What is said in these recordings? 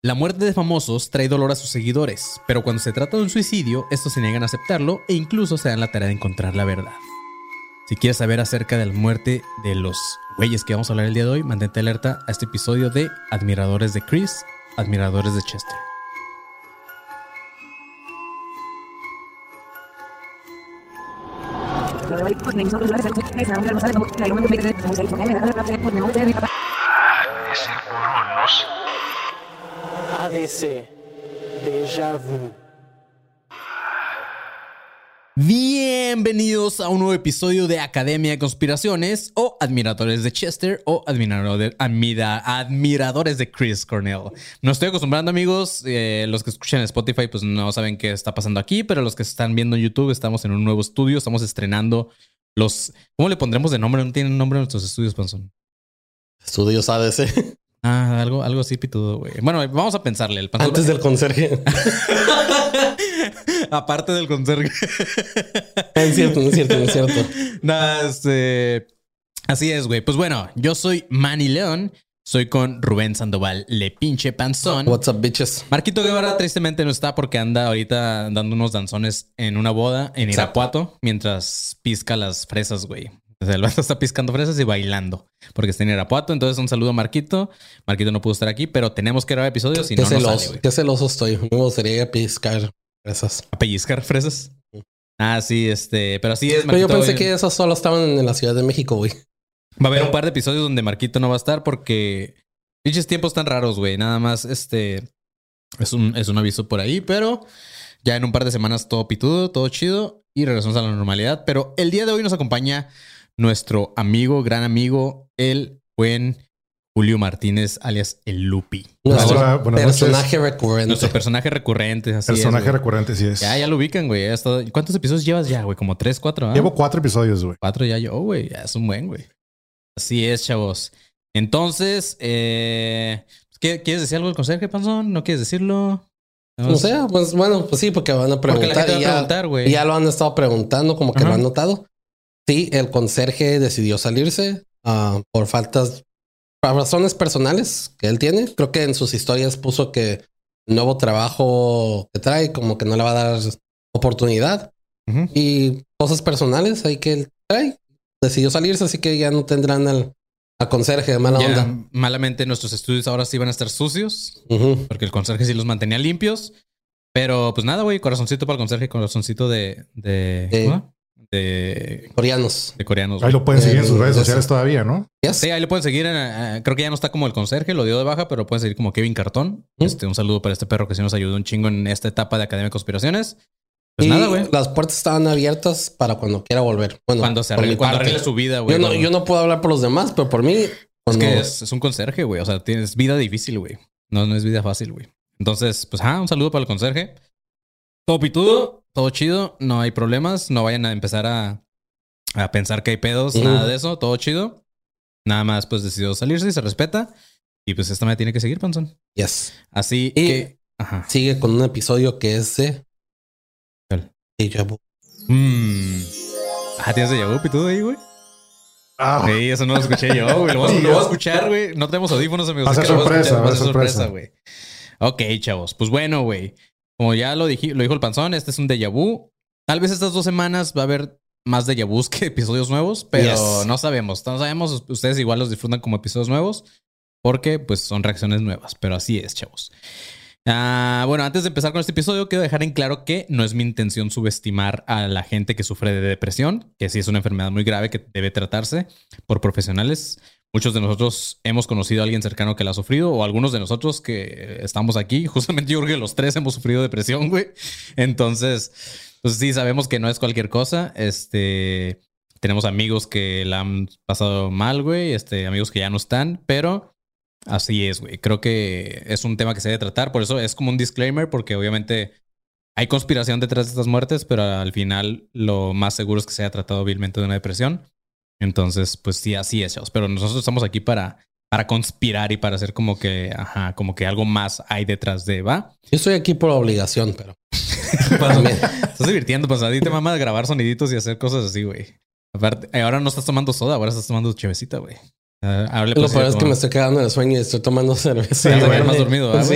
La muerte de famosos trae dolor a sus seguidores, pero cuando se trata de un suicidio, estos se niegan a aceptarlo e incluso se dan la tarea de encontrar la verdad. Si quieres saber acerca de la muerte de los güeyes que vamos a hablar el día de hoy, mantente alerta a este episodio de Admiradores de Chris, Admiradores de Chester. ADC, Déjà Vu. Bienvenidos a un nuevo episodio de Academia de Conspiraciones o Admiradores de Chester o Admiradores de Chris Cornell. No estoy acostumbrando, amigos. Los que escuchan en Spotify pues no saben qué está pasando aquí, pero los que están viendo en YouTube estamos en un nuevo estudio. Estamos estrenando los... ¿Cómo le pondremos de nombre? No tienen nombre nuestros estudios, Panzón. Estudios ADC. Ah, algo así pitudo, güey. Bueno, vamos a pensarle. El Panzón... Antes del conserje. Aparte del conserje. Es cierto. Nada, así es, güey. Pues bueno, yo soy Manny León. Soy con Rubén Sandoval, le pinche panzón. What's up, bitches? Marquito Guevara tristemente no está porque anda ahorita dando unos danzones en una boda en Irapuato mientras pisca las fresas, güey. O sea, el vato está piscando fresas y bailando porque está en Irapuato. Entonces, un saludo a Marquito. Marquito no pudo estar aquí, pero tenemos que grabar episodios. Si no, no sale, güey. Qué celoso estoy. Me gustaría ir a piscar fresas. ¿A pellizcar fresas? Ah, sí, pero así es, Marquito. Pero yo pensé que esas solo estaban en la Ciudad de México, güey. Va a haber un par de episodios donde Marquito no va a estar porque pinches tiempos tan raros, güey. Nada más, es un aviso por ahí, pero ya en un par de semanas todo pitudo, todo chido y regresamos a la normalidad. Pero el día de hoy nos acompaña nuestro amigo, gran amigo, el buen Julio Martínez, alias el Lupi. Nuestro personaje recurrente. Nuestro personaje recurrente. Así personaje recurrente, sí es. Ya lo ubican, güey. ¿Cuántos episodios llevas ya, güey? Como 3, 4, ¿eh? Llevo 4 episodios, güey. 4 ya yo, güey. Ya es un buen, güey. Así es, chavos. Entonces, ¿quieres decir algo del conserje, Panzón? ¿No quieres decirlo? No sé, pues bueno, pues sí, porque van a preguntar. Porque la gente va a preguntar, güey. Y ya lo han estado preguntando, como que lo han notado. Sí, el conserje decidió salirse por razones personales que él tiene. Creo que en sus historias puso que el nuevo trabajo que trae como que no le va a dar oportunidad. Y cosas personales ahí que él trae. Decidió salirse, así que ya no tendrán al conserje de mala onda. Malamente nuestros estudios ahora sí van a estar sucios. Porque el conserje sí los mantenía limpios. Pero pues nada, güey. Corazoncito para el conserje. Corazoncito de coreanos. De coreanos. Ahí lo pueden seguir en sus redes sociales todavía, ¿no? Yes. Sí, ahí lo pueden seguir. Creo que ya no está como el conserje, lo dio de baja, pero pueden seguir como Kevin Cartón. Un saludo para este perro que sí nos ayudó un chingo en esta etapa de Academia de Conspiraciones. Pues y nada, güey. Las puertas estaban abiertas para cuando quiera volver. Bueno, cuando arregle su vida, güey. Yo no puedo hablar por los demás, pero por mí... Es que es un conserje, güey. O sea, tienes vida difícil, güey. No es vida fácil, güey. Entonces, pues, un saludo para el conserje. Todo pitudo, todo chido. No hay problemas. No vayan a empezar a pensar que hay pedos. Nada de eso. Todo chido. Nada más, pues, decidió salirse y se respeta. Y, pues, esta me tiene que seguir, Panzón. Yes. Así y que... sigue con un episodio que es de... Déjà Vu. ¿Tienes Déjà Vu pitudo ahí, güey? Sí, eso no lo escuché yo, güey. Lo voy a escuchar, güey. No tenemos audífonos, amigos. Va a ser sorpresa, güey. Ok, chavos. Pues bueno, güey. Como ya lo dijo el Panzón, este es un Déjà Vu. Tal vez estas 2 semanas va a haber más Déjà Vus que episodios nuevos, pero no sabemos. No sabemos. Ustedes igual los disfrutan como episodios nuevos porque, pues, son reacciones nuevas. Pero así es, chavos. Bueno, antes de empezar con este episodio, quiero dejar en claro que no es mi intención subestimar a la gente que sufre de depresión, que sí es una enfermedad muy grave que debe tratarse por profesionales. Muchos de nosotros hemos conocido a alguien cercano que la ha sufrido, o algunos de nosotros que estamos aquí. Justamente yo creo que los 3 hemos sufrido depresión, güey. Entonces, pues sí, sabemos que no es cualquier cosa. Tenemos amigos que la han pasado mal, güey. Amigos que ya no están, pero... Así es, güey. Creo que es un tema que se debe tratar. Por eso es como un disclaimer, porque obviamente hay conspiración detrás de estas muertes, pero al final lo más seguro es que se haya tratado vilmente de una depresión. Entonces, pues sí, así es, chavos. Pero nosotros estamos aquí para conspirar y para hacer como que algo más hay detrás de, ¿va? Yo estoy aquí por obligación, pero... Estás divirtiendo, pues a ti te mama grabar soniditos y hacer cosas así, güey. Aparte, ahora no estás tomando soda, ahora estás tomando chevecita, güey. Lo peor es que me estoy quedando en el sueño y estoy tomando cerveza. Sí, güey, más dormido, ¿verdad, güey? Sí.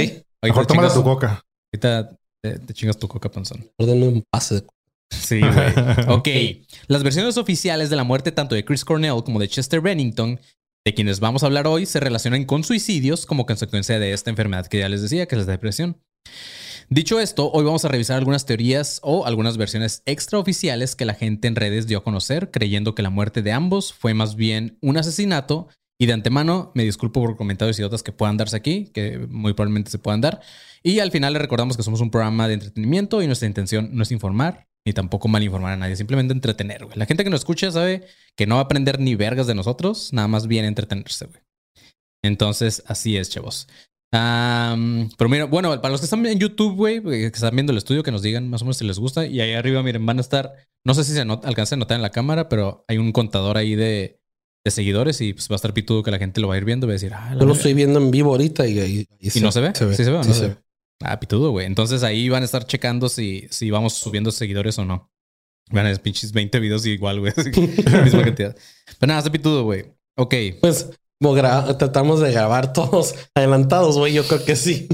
Mejor tómale tu coca. Ahorita te chingas tu coca, panzón. Ordenme un pase de coca. Sí, güey. Ok. Las versiones oficiales de la muerte tanto de Chris Cornell como de Chester Bennington, de quienes vamos a hablar hoy, se relacionan con suicidios como consecuencia de esta enfermedad que ya les decía, que es la depresión. Dicho esto, hoy vamos a revisar algunas teorías o algunas versiones extraoficiales que la gente en redes dio a conocer, creyendo que la muerte de ambos fue más bien un asesinato. Y de antemano, me disculpo por comentarios idiotas que puedan darse aquí, que muy probablemente se puedan dar. Y al final le recordamos que somos un programa de entretenimiento y nuestra intención no es informar, ni tampoco mal informar a nadie, simplemente entretener, güey. La gente que nos escucha sabe que no va a aprender ni vergas de nosotros, nada más viene a entretenerse, güey. Entonces, así es, chavos. Pero mira, bueno, para los que están en YouTube, güey, que están viendo el estudio, que nos digan más o menos si les gusta. Y ahí arriba, miren, van a estar, no sé si se alcanza a notar en la cámara, pero hay un contador ahí de seguidores y pues va a estar pitudo que la gente lo va a ir viendo. Va a decir, yo lo estoy viendo en vivo ahorita y no se ve. Sí se ve o no sí se ve. Pitudo, güey. Entonces ahí van a estar checando si vamos subiendo seguidores o no. Van a ver pinches 20 videos igual, güey. Misma cantidad. Pero nada, está pitudo, güey. Ok. Pues tratamos de grabar todos adelantados, güey. Yo creo que sí.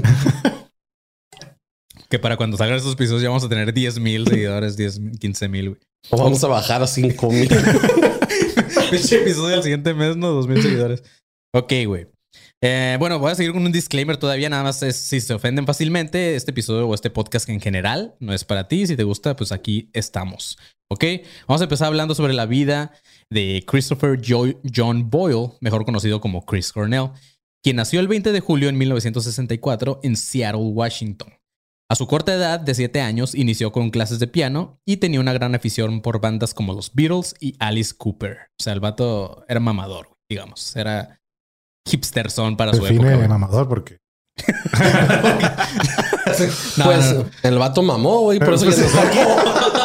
Que para cuando salgan estos episodios ya vamos a tener 10,000 seguidores, 15,000, güey. O vamos a bajar a 5,000. Pinche episodio del siguiente mes, ¿no? 2,000 seguidores. Ok, güey. Bueno, voy a seguir con un disclaimer todavía. Nada más es, si se ofenden fácilmente, este episodio o este podcast en general no es para ti. Si te gusta, pues aquí estamos. Ok, vamos a empezar hablando sobre la vida de Christopher John Boyle, mejor conocido como Chris Cornell, quien nació el 20 de julio en 1964 en Seattle, Washington. A su corta edad de 7 años inició con clases de piano y tenía una gran afición por bandas como los Beatles y Alice Cooper. O sea, el vato era mamador, digamos. Era hipsterson para su época. Define mamador porque... No. El vato mamó, güey. Por eso que se sacó.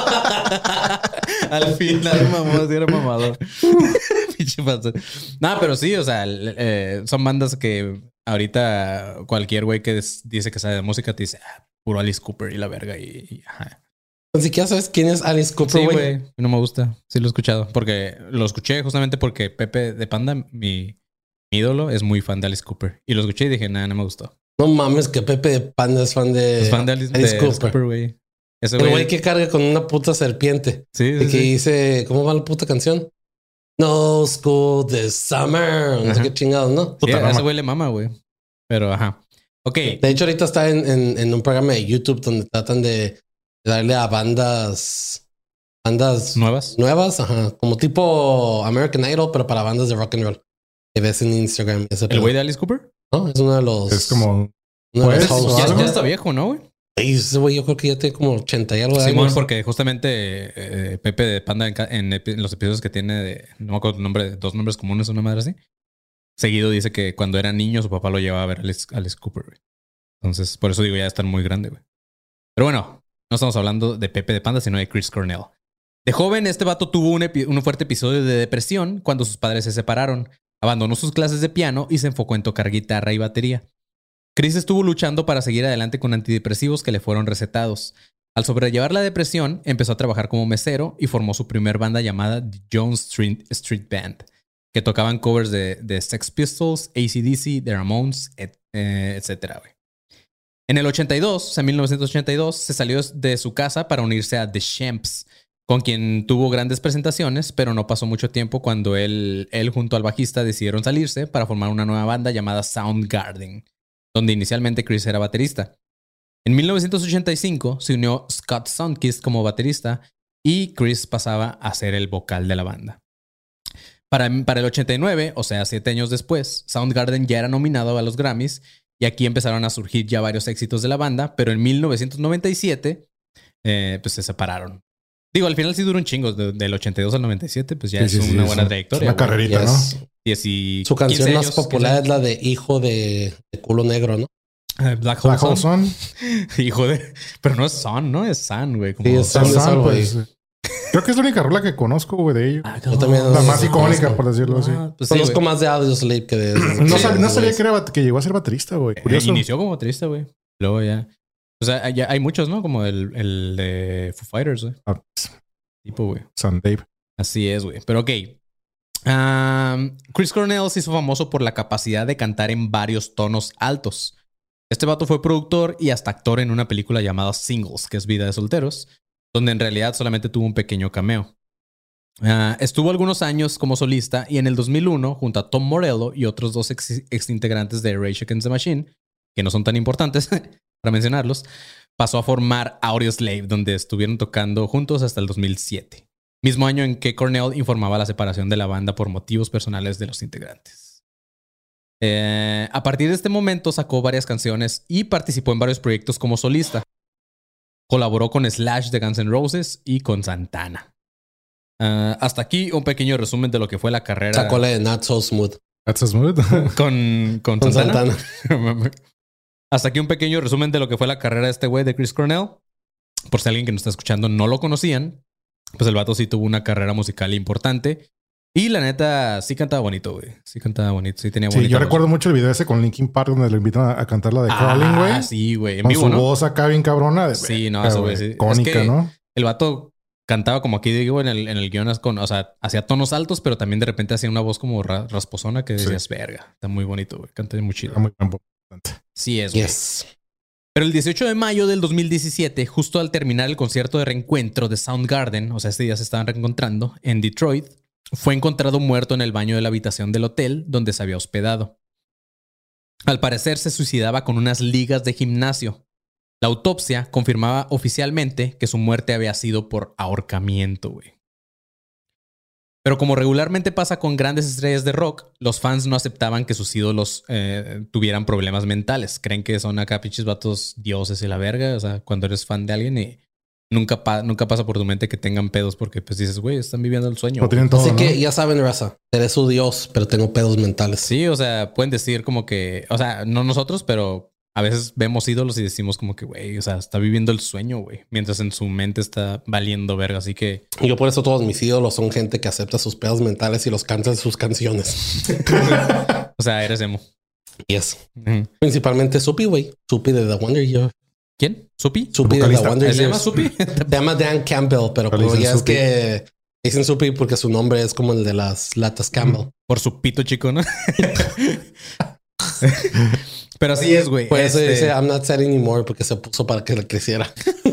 Al final mamó, sí era mamador. No, pero sí, o sea, son bandas que ahorita cualquier güey que dice que sabe de música te dice... puro Alice Cooper y la verga ajá. Ni siquiera sabes quién es Alice Cooper, güey. Sí, güey. No me gusta. Sí lo he escuchado. Porque lo escuché justamente porque Pepe de Panda, mi ídolo, es muy fan de Alice Cooper. Y lo escuché y dije, nada, no me gustó. No mames que Pepe de Panda es fan de Alice Cooper, güey. El güey que carga con una puta serpiente. Sí, y que dice, ¿cómo va la puta canción? No school this summer. No sé qué chingados, ¿no? Sí, a ese güey le mama, güey. Pero, ajá. Ok. De hecho, ahorita está en un programa de YouTube donde tratan de darle a bandas nuevas, ajá, como tipo American Idol, pero para bandas de rock and roll. Que ves en Instagram. ¿El güey de Alice Cooper? No, es uno de los... Es como... Pues, ya está viejo, ¿no, güey? Ese güey yo creo que ya tiene como 80 y algo de años. Simón, porque justamente Pepe de Panda en los episodios que tiene no me acuerdo el nombre, 2 nombres comunes o una madre así. Seguido dice que cuando era niño su papá lo llevaba a ver a Alice Cooper, güey. Entonces, por eso digo, ya están muy grande, güey. Pero bueno, no estamos hablando de Pepe de Panda, sino de Chris Cornell. De joven, este vato tuvo un fuerte episodio de depresión cuando sus padres se separaron. Abandonó sus clases de piano y se enfocó en tocar guitarra y batería. Chris estuvo luchando para seguir adelante con antidepresivos que le fueron recetados. Al sobrellevar la depresión, empezó a trabajar como mesero y formó su primer banda llamada The Jones Street Band, que tocaban covers de Sex Pistols, AC/DC, The Ramones, etcétera, güey. En el 82, o sea, 1982, se salió de su casa para unirse a The Champs, con quien tuvo grandes presentaciones, pero no pasó mucho tiempo cuando él junto al bajista decidieron salirse para formar una nueva banda llamada Soundgarden, donde inicialmente Chris era baterista. En 1985 se unió Scott Sundquist como baterista y Chris pasaba a ser el vocal de la banda. Para el 89, o sea, 7 años después, Soundgarden ya era nominado a los Grammys y aquí empezaron a surgir ya varios éxitos de la banda, pero en 1997 pues se separaron. Digo, al final sí duró un chingo, del 82 al 97, pues ya es una buena trayectoria. Una carrerita, ¿no? Su canción más popular es la de Hijo de Culo Negro, ¿no? Black Hole Sun. Hijo de... Pero no es Son, ¿no? Es Sun, güey. Sí, es Sun, pues. Creo que es la única rola que conozco, güey, de ellos. Yo también. La más icónica, por decirlo así. Pues sí, conozco más de Audioslave que de... No sabía que llegó a ser baterista, güey. Curioso. Inició como baterista, güey. Luego ya... O sea, ya hay muchos, ¿no? Como el de Foo Fighters, güey. Tipo, güey. Son Dave. Así es, güey. Pero ok. Chris Cornell se hizo famoso por la capacidad de cantar en varios tonos altos. Este vato fue productor y hasta actor en una película llamada Singles, que es Vida de Solteros, donde en realidad solamente tuvo un pequeño cameo. Estuvo algunos años como solista y en el 2001, junto a Tom Morello y otros dos ex integrantes de Rage Against the Machine, que no son tan importantes para mencionarlos, pasó a formar Audioslave, donde estuvieron tocando juntos hasta el 2007. Mismo año en que Cornell informaba la separación de la banda por motivos personales de los integrantes. A partir de este momento sacó varias canciones y participó en varios proyectos como solista. Colaboró con Slash de Guns N' Roses y con Santana. Hasta aquí un pequeño resumen de lo que fue la carrera. Sacó la de Not So Smooth. Not So Smooth. Con Santana. Hasta aquí un pequeño resumen de lo que fue la carrera de este güey de Chris Cornell. Por si alguien que nos está escuchando no lo conocían, pues el vato sí tuvo una carrera musical importante. Y la neta, sí cantaba bonito, güey. Sí cantaba bonito. Sí tenía bonito. Sí, yo recuerdo mucho el video ese con Linkin Park donde le invitan a cantar la de Crawling, güey. Sí, güey. En con vivo, su ¿no? voz acá bien cabrona. Sí, no, eso, güey. Sí. Icónica, es que ¿no? El vato cantaba como aquí digo en el guión, o sea, hacía tonos altos, pero también de repente hacía una voz como rasposona que decías, verga. Está muy bonito, güey. Canta muy chido. Está muy importante. Sí es, güey. Yes. Pero el 18 de mayo del 2017, justo al terminar el concierto de reencuentro de Soundgarden, o sea, este día se estaban reencontrando en Detroit, fue encontrado muerto en el baño de la habitación del hotel donde se había hospedado. Al parecer se suicidaba con unas ligas de gimnasio. La autopsia confirmaba oficialmente que su muerte había sido por ahorcamiento, güey. Pero como regularmente pasa con grandes estrellas de rock, los fans no aceptaban que sus ídolos tuvieran problemas mentales. Creen que son acá pinches vatos dioses y la verga. O sea, cuando eres fan de alguien y nunca pasa por tu mente que tengan pedos porque pues dices, güey, están viviendo el sueño. Todo, así, ¿no? Que ya saben, raza, eres su dios, pero tengo pedos mentales. Sí, o sea, pueden decir como que, o sea, no nosotros, pero a veces vemos ídolos y decimos como que, güey, o sea, está viviendo el sueño, güey. Mientras en su mente está valiendo verga, así que... Yo por eso todos mis ídolos son gente que acepta sus pedos mentales y los canta en sus canciones. O sea, eres emo. Yes. Principalmente Supi, güey. Supi de The Wonder Years. ¿Quién? ¿Supi? Supi de The Wonder Years. ¿Se llama Supi? Se llama Dan Campbell, pero como ya es que dicen Supi porque su nombre es como el de las latas Campbell. Por su pito chico, ¿no? Pero así es, güey. Por eso dice I'm not sad anymore porque se puso para que le creciera.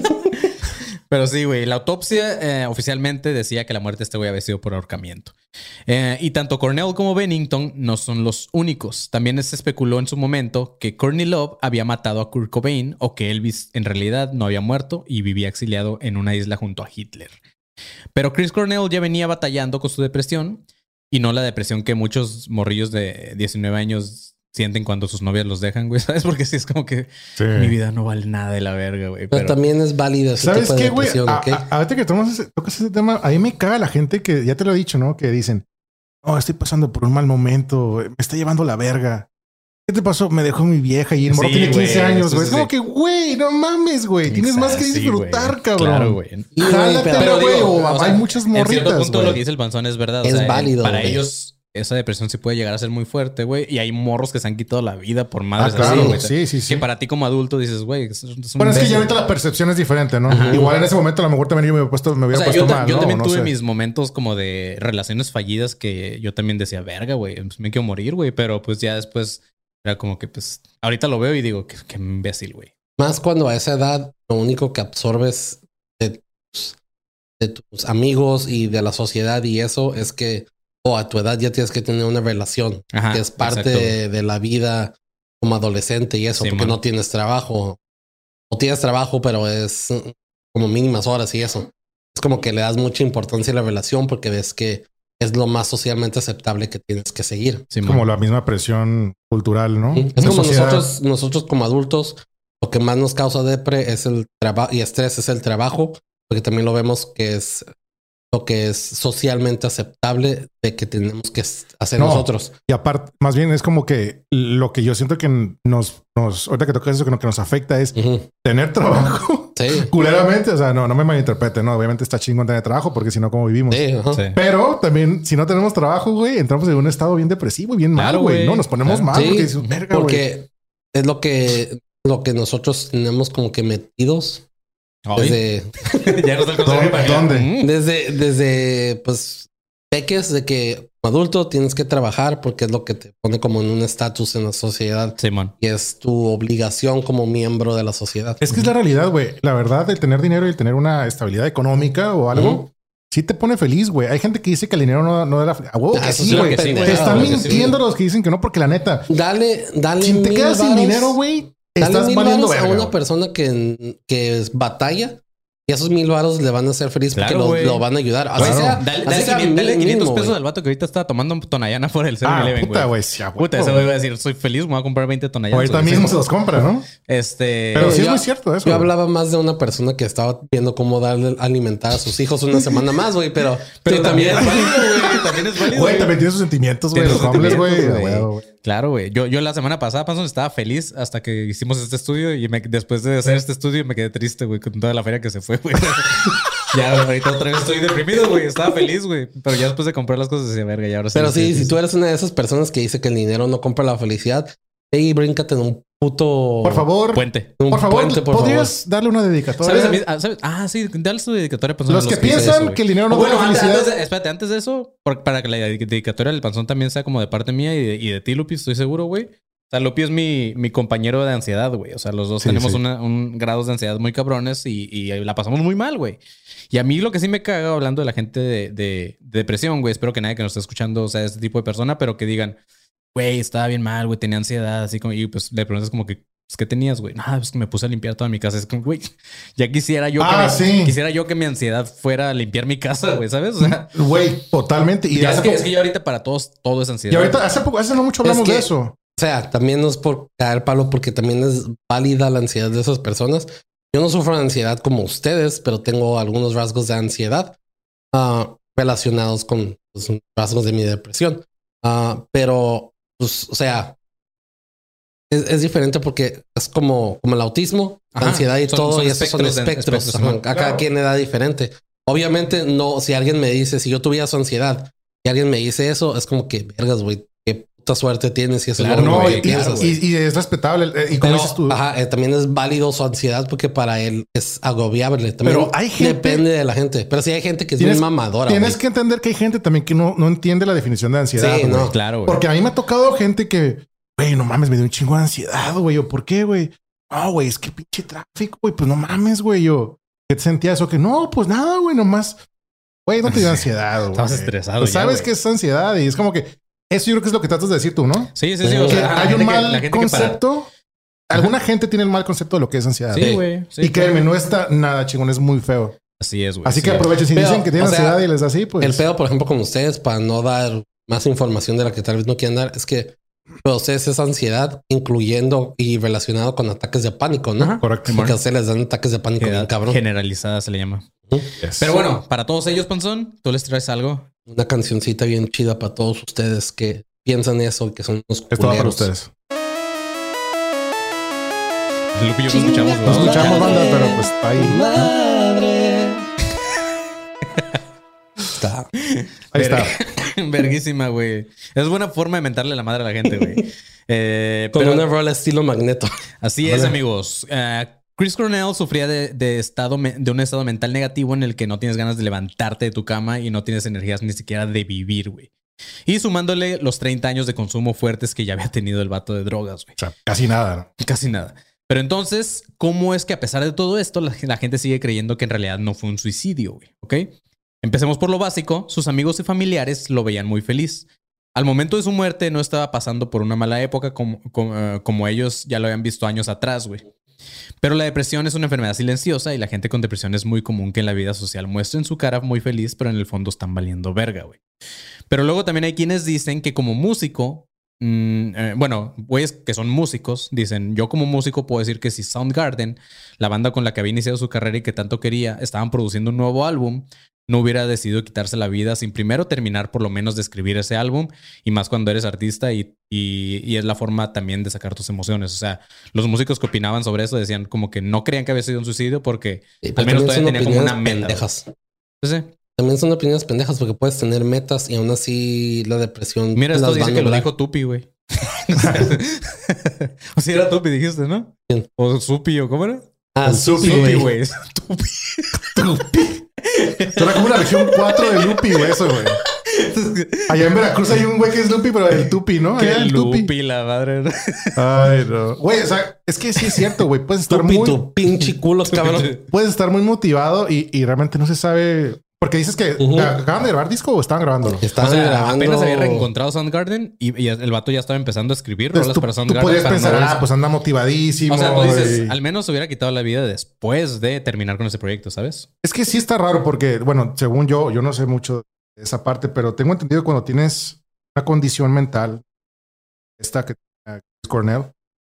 Pero sí, güey. La autopsia oficialmente decía que la muerte de este güey había sido por ahorcamiento. Y tanto Cornell como Bennington no son los únicos. También se especuló en su momento que Courtney Love había matado a Kurt Cobain o que Elvis en realidad no había muerto y vivía exiliado en una isla junto a Hitler. Pero Chris Cornell ya venía batallando con su depresión y no la depresión que muchos morrillos de 19 años sienten cuando sus novias los dejan, güey. ¿Sabes? Porque sí es como que mi vida no vale nada de la verga, güey. Pero también es válido ese ¿sabes tipo de qué, güey? depresión, ¿okay? Ahorita que tocas ese tema, a mí me caga la gente que, ya te lo he dicho, ¿no? Que dicen, oh, estoy pasando por un mal momento, me está llevando la verga. ¿Qué te pasó? Me dejó mi vieja y el morro tiene 15 años, güey. Es como que, güey, no mames, güey. Tienes más que disfrutar, cabrón. Claro, güey. Jálate, güey. Hay muchas morritas, en cierto punto lo que dice el panzón es verdad. Es válido, para ellos... esa depresión sí puede llegar a ser muy fuerte, güey. Y hay morros que se han quitado la vida por madres claro, así, güey. Sí. Que para ti como adulto dices, güey... Bueno, es que ya ahorita la percepción es diferente, ¿no? Ajá. Igual en ese momento a lo mejor también yo me hubiera puesto mal, yo ¿no? también no tuve sé. mis momentos como de relaciones fallidas que yo también decía, verga, güey. Pues me quiero morir, güey. Pero pues ya después era como que pues... ahorita lo veo y digo, qué imbécil, güey. Más cuando a esa edad lo único que absorbes de tus amigos y de la sociedad y eso es que a tu edad ya tienes que tener una relación. Ajá, que es parte de la vida como adolescente y eso, sí, porque no tienes trabajo. O tienes trabajo, pero es como mínimas horas y eso. Es como que le das mucha importancia a la relación porque ves que es lo más socialmente aceptable que tienes que seguir. Sí, como la misma presión cultural, ¿no? Es como nosotros como adultos, lo que más nos causa depre es el trabajo y estrés es el trabajo, porque también lo vemos que es lo que es socialmente aceptable de que tenemos que hacer nosotros. Y aparte, más bien es como que lo que yo siento que nos ahorita que tocas eso, que nos afecta es tener trabajo. Sí. Culeramente, o sea, no me malinterprete, no, obviamente está chingón tener trabajo porque si no, ¿cómo vivimos? Sí, sí. Pero también, si no tenemos trabajo, güey, entramos en un estado bien depresivo y bien mal, güey. No, nos ponemos mal porque dices, verga, porque es lo que nosotros tenemos como que metidos. Desde ya no ¿Dónde? Desde pues peques de que adulto tienes que trabajar porque es lo que te pone como en un estatus en la sociedad. Simón. Y es tu obligación como miembro de la sociedad. Es que es la realidad, güey. La verdad, el tener dinero y el tener una estabilidad económica o algo, sí te pone feliz, güey. Hay gente que dice que el dinero no da la felicidad. Que sí, güey. Te están mintiendo los que dicen que no, porque la neta. Dale. Si te quedas sin dinero, güey, estás valiendo verga, a una persona que batalla. Y esos 1,000 varos le van a hacer feliz porque lo van a ayudar. Así sea, dale 500 pesos al vato que ahorita está tomando Tonayana por el 7-Eleven, puta, güey. Puta, ese güey va a decir, soy feliz, me voy a comprar 20 Tonayanas. Ahorita mismo se los compra, ¿no? Pero sí es muy cierto eso. Yo hablaba más de una persona que estaba viendo cómo darle alimentar a sus hijos una semana más, güey. Pero también es válido, güey. También es válido. Güey, también tiene sus sentimientos, güey. Los hombres, güey. Claro, güey. Yo la semana pasada, Panzón, estaba feliz hasta que hicimos este estudio y después de hacer este estudio me quedé triste, güey, con toda la feria que se fue, güey. Ya ahorita otra vez estoy deprimido, güey. Estaba feliz, güey. Pero ya después de comprar las cosas decía, verga, y ahora sí. Pero sí, si tú eres una de esas personas que dice que el dinero no compra la felicidad, y bríncate en un puto... Por favor. Puente. Por favor, ¿podrías darle una dedicatoria? ¿Sabes? Ah, sí, dale su dedicatoria. Panzón, los que piensan que el dinero no compra la felicidad. Antes de eso, para que la dedicatoria del Panzón también sea como de parte mía y de ti, Lupi, estoy seguro, güey. O sea, Lupi es mi compañero de ansiedad, güey. O sea, los dos tenemos un grados de ansiedad muy cabrones y la pasamos muy mal, güey. Y a mí lo que sí me caga hablando de la gente de depresión, güey. Espero que nadie que nos esté escuchando sea este tipo de persona, pero que digan, güey, estaba bien mal, güey, tenía ansiedad, así como... Y pues le preguntas como que, pues, ¿qué tenías, güey? Nada, pues que me puse a limpiar toda mi casa. Es como, güey, ya quisiera yo que mi ansiedad fuera a limpiar mi casa, güey, ¿sabes? O sea... Güey, totalmente. Y es que yo ahorita para todos, todo es ansiedad. Y ahorita, hace no mucho hablamos de eso. O sea, también no es por caer palo porque también es válida la ansiedad de esas personas. Yo no sufro de ansiedad como ustedes, pero tengo algunos rasgos de ansiedad relacionados con los rasgos de mi depresión. Pero, pues, o sea, es diferente porque es como el autismo, la ansiedad y todo, y esos son espectros. A cada quien le da diferente. Obviamente, no, si alguien me dice, si yo tuviera su ansiedad y alguien me dice eso, es como que, vergas, güey, qué puta suerte tienes y eso es lo que piensas. Y es respetable. Y como dices tú. También es válido su ansiedad porque para él es agobiable. También pero hay gente, depende de la gente. Pero sí hay gente que es muy mamadora. Tienes que entender que hay gente también que no entiende la definición de ansiedad. Sí, no, claro, güey. Porque a mí me ha tocado gente que, güey, no mames, me dio un chingo de ansiedad, güey. ¿Por qué, güey? No, güey, es que pinche tráfico, güey. Pues no mames, güey. ¿Qué te sentías? O que no, pues nada, güey, nomás. Güey, no te dio ansiedad, güey. Estabas estresado. Pues sabes que es ansiedad y es como que eso yo creo que es lo que tratas de decir tú, ¿no? Sí. O sea, hay un mal concepto. Alguna gente tiene el mal concepto de lo que es ansiedad. Sí, güey. Sí, y créeme, no está nada chingón, es muy feo. Así es, güey. Así que aprovechen. Si dicen que tienen ansiedad y les da así, pues. El pedo, por ejemplo, con ustedes, para no dar más información de la que tal vez no quieran dar, es que para ustedes es ansiedad, incluyendo y relacionado con ataques de pánico, ¿no? Correcto. Porque a ustedes les dan ataques de pánico bien cabrón. Generalizada se le llama. Yes. Pero bueno, para todos ellos, Panzón, ¿tú les traes algo? Una cancioncita bien chida para todos ustedes que piensan eso y que son unos culeros. Esto va para ustedes. Lupi y yo no escuchamos, ¿no? No escuchamos banda, pero pues está ahí. Madre. Ahí está. Verguísima, güey. Es buena forma de mentarle la madre a la gente, güey. Con una rola estilo Magneto. Así es, amigos. Chris Cornell sufría de un estado mental negativo en el que no tienes ganas de levantarte de tu cama y no tienes energías ni siquiera de vivir, güey. Y sumándole los 30 años de consumo fuertes que ya había tenido el vato de drogas, güey. O sea, casi nada, ¿no? Casi nada. Pero entonces, ¿cómo es que a pesar de todo esto, la gente sigue creyendo que en realidad no fue un suicidio, güey? ¿Ok? Empecemos por lo básico. Sus amigos y familiares lo veían muy feliz. Al momento de su muerte no estaba pasando por una mala época como ellos ya lo habían visto años atrás, güey. Pero la depresión es una enfermedad silenciosa y la gente con depresión es muy común que en la vida social muestren su cara muy feliz, pero en el fondo están valiendo verga, güey. Pero luego también hay quienes dicen que como músico, güeyes que son músicos, dicen, yo como músico puedo decir que si Soundgarden, la banda con la que había iniciado su carrera y que tanto quería, estaban produciendo un nuevo álbum, no hubiera decidido quitarse la vida sin primero terminar por lo menos de escribir ese álbum, y más cuando eres artista y es la forma también de sacar tus emociones. O sea, los músicos que opinaban sobre eso decían como que no creían que había sido un suicidio porque al menos todavía tenía como una meta. Pendejas. ¿Sí? También son opiniones pendejas porque puedes tener metas y aún así la depresión... Mira, esto dice que lo dijo Tupi, güey. O si era Tupi, dijiste, ¿no? ¿Quién? O Supi, ¿o cómo era? Supi, güey. Tupi. Era como una región 4 de Lupi, güey, eso, güey. Allá en Veracruz hay un güey que es Lupi, pero el Tupi, ¿no? Que Allá el Lupi, la madre. Ay, no. Güey, o sea, es que sí es cierto, güey. Puedes estar Tupi, muy... tu pinche culo, cabrón. Puedes estar muy motivado y realmente no se sabe... Porque dices que ¿acaban de grabar disco o estaban grabándolo? Estaban O sea, grabando... apenas había reencontrado Soundgarden y el vato ya estaba empezando a escribir rolas para Tú Soundgarden. podrías para pensar, nuevos- pues anda motivadísimo. O sea, tú dices, y- al menos se hubiera quitado la vida después de terminar con ese proyecto, ¿sabes? Es que sí está raro porque, bueno, según yo no sé mucho de esa parte, pero tengo entendido que cuando tienes una condición mental, esta que tiene Chris Cornell,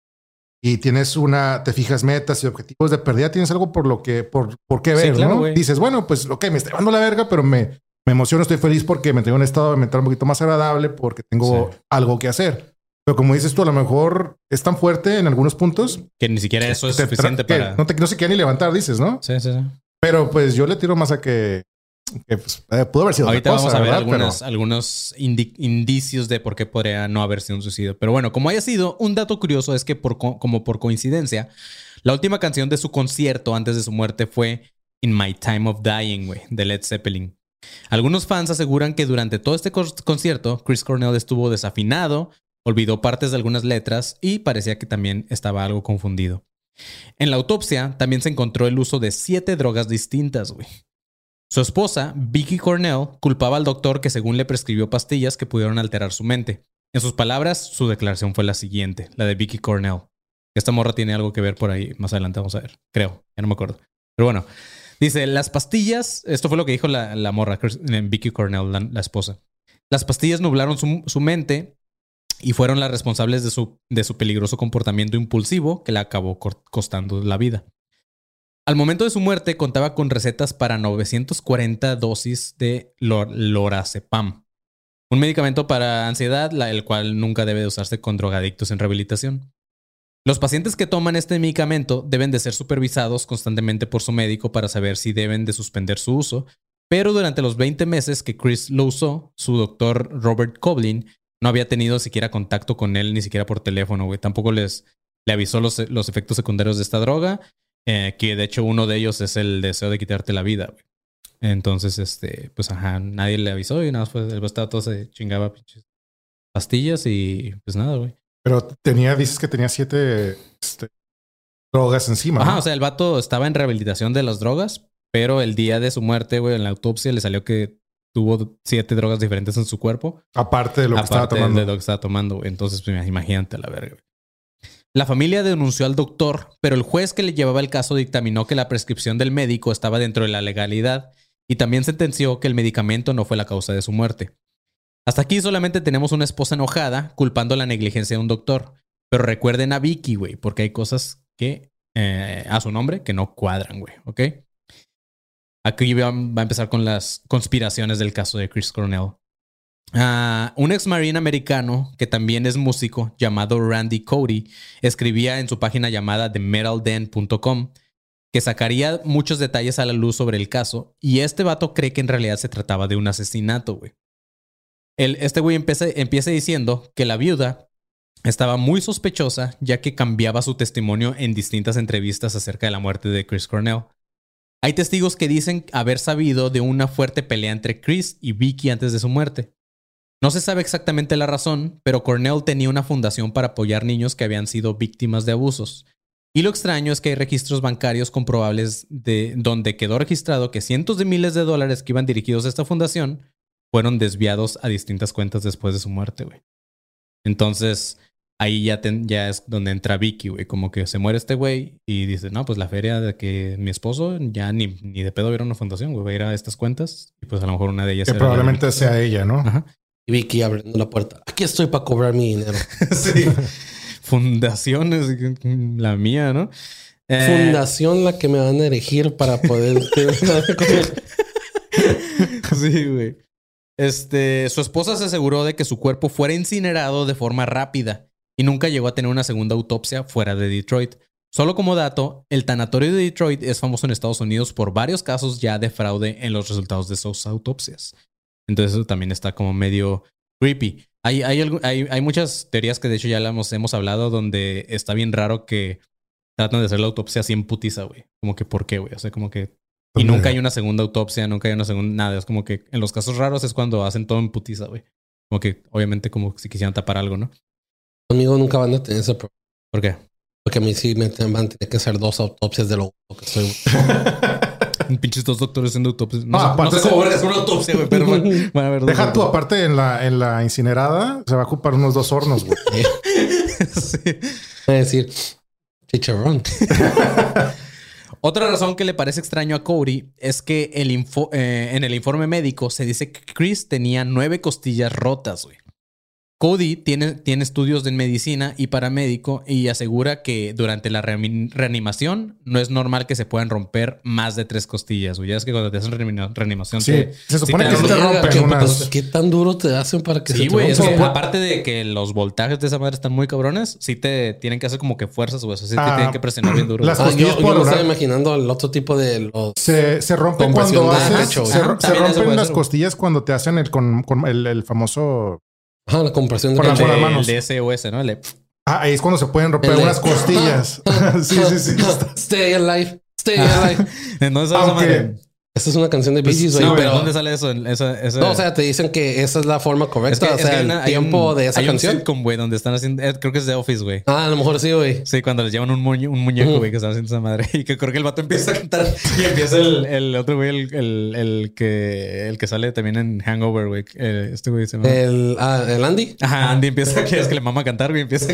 y tienes te fijas metas y objetivos de pérdida, tienes algo por qué Sí, ver, claro, ¿no? güey. Dices, bueno, pues, ok, me está llevando la verga, pero me emociono, estoy feliz porque me tengo un estado mental un poquito más agradable porque tengo algo que hacer. Pero como dices tú, a lo mejor es tan fuerte en algunos puntos Que ni siquiera eso es que suficiente para... no se quiere ni levantar, dices, ¿no? Sí, sí, sí. Pero pues yo le tiro más a que pues, pudo haber sido Ahorita otra cosa, vamos a ver ¿verdad? algunos indicios de por qué podría no haber sido un suicidio. Pero bueno, como haya sido, un dato curioso es que como por coincidencia, la última canción de su concierto antes de su muerte fue In My Time of Dying, güey, de Led Zeppelin. Algunos fans aseguran que durante todo este concierto, Chris Cornell estuvo desafinado, olvidó partes de algunas letras y parecía que también estaba algo confundido. En la autopsia también se encontró el uso de 7 drogas distintas, güey. Su esposa, Vicky Cornell, culpaba al doctor que según le prescribió pastillas que pudieron alterar su mente. En sus palabras, su declaración fue la siguiente, la de Vicky Cornell. Esta morra tiene algo que ver por ahí. Más adelante vamos a ver. Creo. Ya no me acuerdo. Pero bueno. Dice, las pastillas... Esto fue lo que dijo la morra, Vicky Cornell, la esposa. Las pastillas nublaron su mente y fueron las responsables de su peligroso comportamiento impulsivo que le acabó costando la vida. Al momento de su muerte contaba con recetas para 940 dosis de lorazepam, un medicamento para ansiedad, el cual nunca debe de usarse con drogadictos en rehabilitación. Los pacientes que toman este medicamento deben de ser supervisados constantemente por su médico para saber si deben de suspender su uso, pero durante los 20 meses que Chris lo usó, su doctor Robert Coblin no había tenido siquiera contacto con él, ni siquiera por teléfono, güey. Tampoco le avisó los efectos secundarios de esta droga, que de hecho uno de ellos es el deseo de quitarte la vida, güey. Entonces, pues ajá, nadie le avisó y nada más el estado se chingaba pinches pastillas y pues nada, güey. Pero dices que tenía 7 drogas encima. Ajá, ¿no? o sea, el vato estaba en rehabilitación de las drogas, pero el día de su muerte, güey, en la autopsia le salió que tuvo 7 drogas diferentes en su cuerpo. Aparte de lo que estaba tomando. De lo que estaba tomando, güey. Entonces, pues, imagínate a la verga, güey. La familia denunció al doctor, pero el juez que le llevaba el caso dictaminó que la prescripción del médico estaba dentro de la legalidad y también sentenció que el medicamento no fue la causa de su muerte. Hasta aquí solamente tenemos una esposa enojada culpando la negligencia de un doctor. Pero recuerden a Vicky, güey, porque hay cosas que a su nombre que no cuadran, güey, ¿ok? Aquí va a empezar con las conspiraciones del caso de Chris Cornell. Un ex marine americano que también es músico llamado Randy Cody escribía en su página llamada themetalden.com que sacaría muchos detalles a la luz sobre el caso y este vato cree que en realidad se trataba de un asesinato, güey. Este güey empieza diciendo que la viuda estaba muy sospechosa ya que cambiaba su testimonio en distintas entrevistas acerca de la muerte de Chris Cornell. Hay testigos que dicen haber sabido de una fuerte pelea entre Chris y Vicky antes de su muerte. No se sabe exactamente la razón, pero Cornell tenía una fundación para apoyar niños que habían sido víctimas de abusos. Y lo extraño es que hay registros bancarios comprobables donde quedó registrado que cientos de miles de dólares que iban dirigidos a esta fundación fueron desviados a distintas cuentas después de su muerte, güey. Entonces, ahí ya es donde entra Vicky, güey. Como que se muere este güey y dice, no, pues la feria de que mi esposo ya ni de pedo va a ir a una fundación, güey. Va a ir a estas cuentas y pues a lo mejor una de ellas que probablemente sea ella, ¿no? Ajá. Y Vicky abriendo la puerta. Aquí estoy para cobrar mi dinero. Sí. Fundaciones, la mía, ¿no? Fundación la que me van a elegir para poder... Sí, güey. Su esposa se aseguró de que su cuerpo fuera incinerado de forma rápida y nunca llegó a tener una segunda autopsia fuera de Detroit. Solo como dato, el tanatorio de Detroit es famoso en Estados Unidos por varios casos ya de fraude en los resultados de sus autopsias. Entonces eso también está como medio creepy. Hay muchas teorías que de hecho ya hemos hablado donde está bien raro que tratan de hacer la autopsia así en putiza, güey. Como que ¿por qué, güey? O sea, como que... Y nunca hay una segunda autopsia, nunca hay una segunda... Nada, es como que en los casos raros es cuando hacen todo en putiza, güey. Como que, obviamente, como si quisieran tapar algo, ¿no? Conmigo nunca van a tener ese problema. ¿Por qué? Porque a mí sí me van a tener que hacer 2 autopsias de lo que soy. Pinches 2 doctores haciendo autopsias. Aparte no sé cómo es una autopsia, güey, pero van a ver. Deja tú, aparte en la incinerada, se va a ocupar unos 2 hornos, güey. Sí. Voy a decir, chicharrón. Otra razón que le parece extraño a Cody es que en el informe médico se dice que Chris tenía 9 costillas rotas, güey. Cody tiene estudios en medicina y paramédico y asegura que durante la reanimación no es normal que se puedan romper más de 3 costillas. Ya es que cuando te hacen reanimación... Sí, se supone que te se te rompen unas... ¿Qué tan duro te hacen para que sí, se te güey, rompa? aparte de que los voltajes de esa madre están muy cabrones, sí te tienen que hacer como que fuerzas, güey. O sea, sí te tienen que presionar bien duro. Las yo costillas me estaba imaginando el otro tipo de los... Se rompe cuando haces... Se rompen las costillas cuando te hacen el famoso... Ajá, la compresión de las manos. El DSOS, ¿no? Ahí es cuando se pueden romper unas costillas. Sí. Stay alive. Stay alive. Entonces, aunque... Esta es una canción de Bee Gees, güey. No, pero ¿dónde sale eso? No, o sea, te dicen que esa es la forma correcta. O sea, el tiempo de esa canción. Hay un sitcom, güey, donde están haciendo... creo que es The Office, güey. Ah, a lo mejor sí, güey. Sí, cuando les llevan un muñeco, güey, que están haciendo esa madre. Y que creo que el vato empieza a cantar. Y empieza el otro güey, el que sale también en Hangover, güey. Este güey se llama... ¿El Andy? Ajá, Andy empieza... Es que le mama a cantar, güey. Empieza a...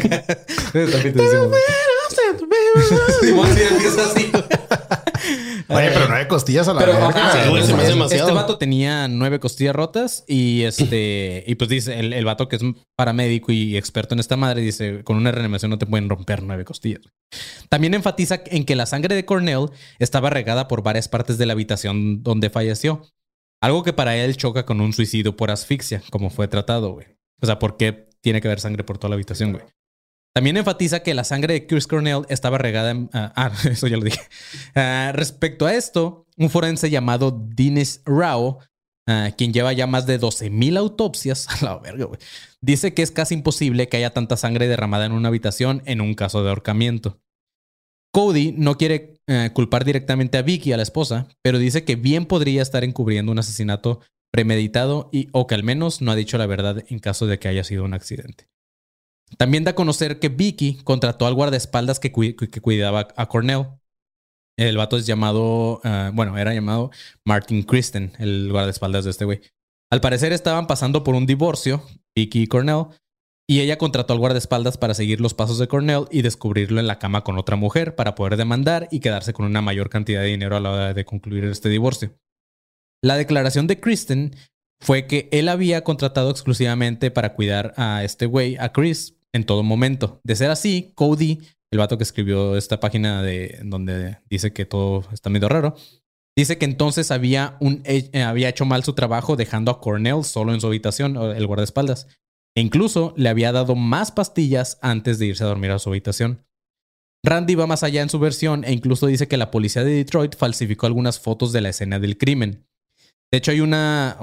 Sí, empieza así, güey. Oye, pero 9 costillas a la verga. Este vato tenía 9 costillas rotas y y pues dice, el vato que es paramédico y experto en esta madre dice, con una reanimación no te pueden romper 9 costillas. También enfatiza en que la sangre de Cornell estaba regada por varias partes de la habitación donde falleció. Algo que para él choca con un suicidio por asfixia, como fue tratado, güey. O sea, ¿por qué tiene que haber sangre por toda la habitación, güey? También enfatiza que la sangre de Chris Cornell estaba regada en... eso ya lo dije. Respecto a esto, un forense llamado Dinesh Rao, quien lleva ya más de 12,000 autopsias, a la verga, güey, dice que es casi imposible que haya tanta sangre derramada en una habitación en un caso de ahorcamiento. Cody no quiere culpar directamente a Vicky, a la esposa, pero dice que bien podría estar encubriendo un asesinato premeditado o que al menos no ha dicho la verdad en caso de que haya sido un accidente. También da a conocer que Vicky contrató al guardaespaldas que cuidaba a Cornell. El vato es llamado... era llamado Martin Kristen, el guardaespaldas de este güey. Al parecer estaban pasando por un divorcio, Vicky y Cornell, y ella contrató al guardaespaldas para seguir los pasos de Cornell y descubrirlo en la cama con otra mujer para poder demandar y quedarse con una mayor cantidad de dinero a la hora de concluir este divorcio. La declaración de Kristen fue que él había contratado exclusivamente para cuidar a este güey, a Chris, en todo momento. De ser así, Cody, el vato que escribió esta página donde dice que todo está medio raro, dice que entonces había hecho mal su trabajo dejando a Cornell solo en su habitación, el guardaespaldas. E incluso le había dado más pastillas antes de irse a dormir a su habitación. Randy va más allá en su versión e incluso dice que la policía de Detroit falsificó algunas fotos de la escena del crimen. De hecho, hay una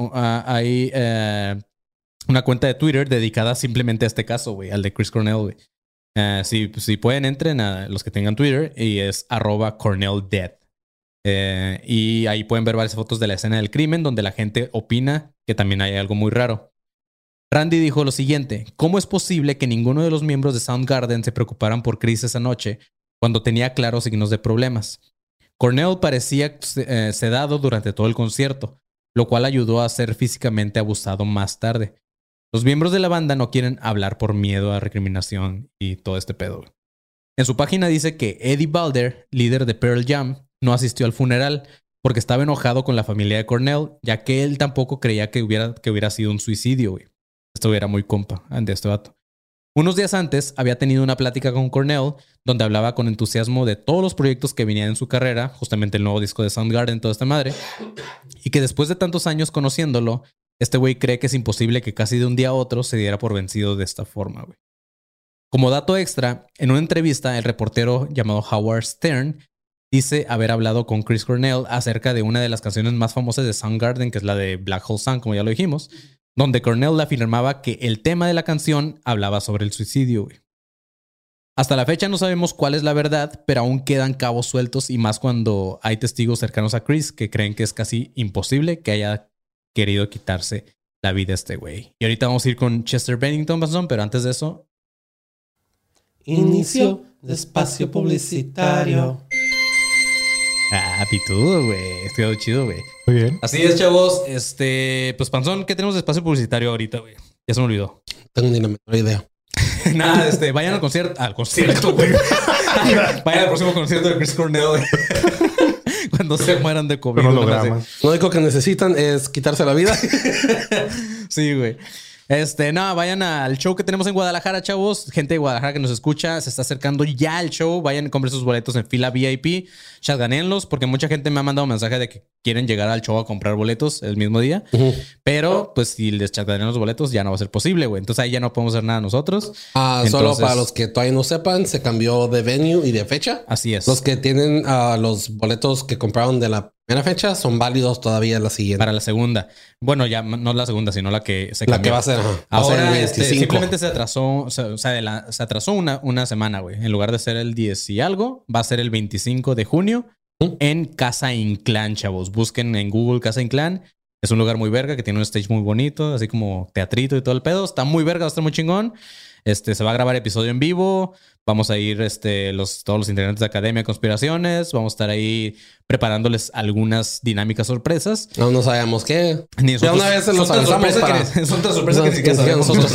cuenta de Twitter dedicada simplemente a este caso, güey, al de Chris Cornell, güey. Si pueden, entren a los que tengan Twitter y es @CornellDead. Y ahí pueden ver varias fotos de la escena del crimen donde la gente opina que también hay algo muy raro. Randy dijo lo siguiente: ¿cómo es posible que ninguno de los miembros de Soundgarden se preocuparan por Chris esa noche cuando tenía claros signos de problemas? Cornell parecía sedado durante todo el concierto, lo cual ayudó a ser físicamente abusado más tarde. Los miembros de la banda no quieren hablar por miedo a recriminación y todo este pedo. En su página dice que Eddie Balder, líder de Pearl Jam, no asistió al funeral porque estaba enojado con la familia de Cornell, ya que él tampoco creía que hubiera sido un suicidio, güey. Esto era muy compa de este vato. Unos días antes había tenido una plática con Cornell donde hablaba con entusiasmo de todos los proyectos que venían en su carrera, justamente el nuevo disco de Soundgarden, toda esta madre, y que después de tantos años conociéndolo, este güey cree que es imposible que casi de un día a otro se diera por vencido de esta forma, güey. Como dato extra, en una entrevista, el reportero llamado Howard Stern dice haber hablado con Chris Cornell acerca de una de las canciones más famosas de Soundgarden, que es la de Black Hole Sun, como ya lo dijimos, donde Cornell afirmaba que el tema de la canción hablaba sobre el suicidio, güey. Hasta la fecha no sabemos cuál es la verdad, pero aún quedan cabos sueltos y más cuando hay testigos cercanos a Chris que creen que es casi imposible que haya querido quitarse la vida a este güey. Y ahorita vamos a ir con Chester Bennington, Panzón, pero antes de eso... Inicio de espacio publicitario. Ah, pitudo, güey. Estuvo chido, güey. Muy bien. Así es, chavos. Pues, Panzón, ¿qué tenemos de espacio publicitario ahorita, güey? Ya se me olvidó. No tengo ni la menor idea. Nada, vayan al concierto, güey. Vayan al próximo concierto de Chris Cornell, güey. Cuando se mueran de COVID. Hologramas. Lo único que necesitan es quitarse la vida. Sí, güey. Vayan al show que tenemos en Guadalajara, chavos. Gente de Guadalajara que nos escucha, se está acercando ya al show. Vayan y compren sus boletos en fila VIP. Shotgunenlos, porque mucha gente me ha mandado mensaje de que quieren llegar al show a comprar boletos el mismo día. Pero, pues, si les shotgunean los boletos, ya no va a ser posible, güey. Entonces ahí ya no podemos hacer nada nosotros. Solo para los que todavía no sepan, se cambió de venue y de fecha. Así es. Los que tienen los boletos que compraron de la primera fecha son válidos todavía la siguiente. Para la segunda. Bueno, ya no la segunda, sino la que se cambió. La que va a ser. Ahora, el 25. simplemente se atrasó, se atrasó una semana, güey. En lugar de ser el 10 y algo, va a ser el 25 de junio en Casa Inclán, chavos. Busquen en Google Casa Inclán. Es un lugar muy verga que tiene un stage muy bonito, así como teatrito y todo el pedo. Está muy verga, va a estar muy chingón. Se va a grabar episodio en vivo. Vamos a ir todos los integrantes de Academia de Conspiraciones. Vamos a estar ahí preparándoles algunas dinámicas sorpresas. No sabemos qué. Ya una vez se los avanzamos son tan sorpresas que ni siquiera sabemos nosotros.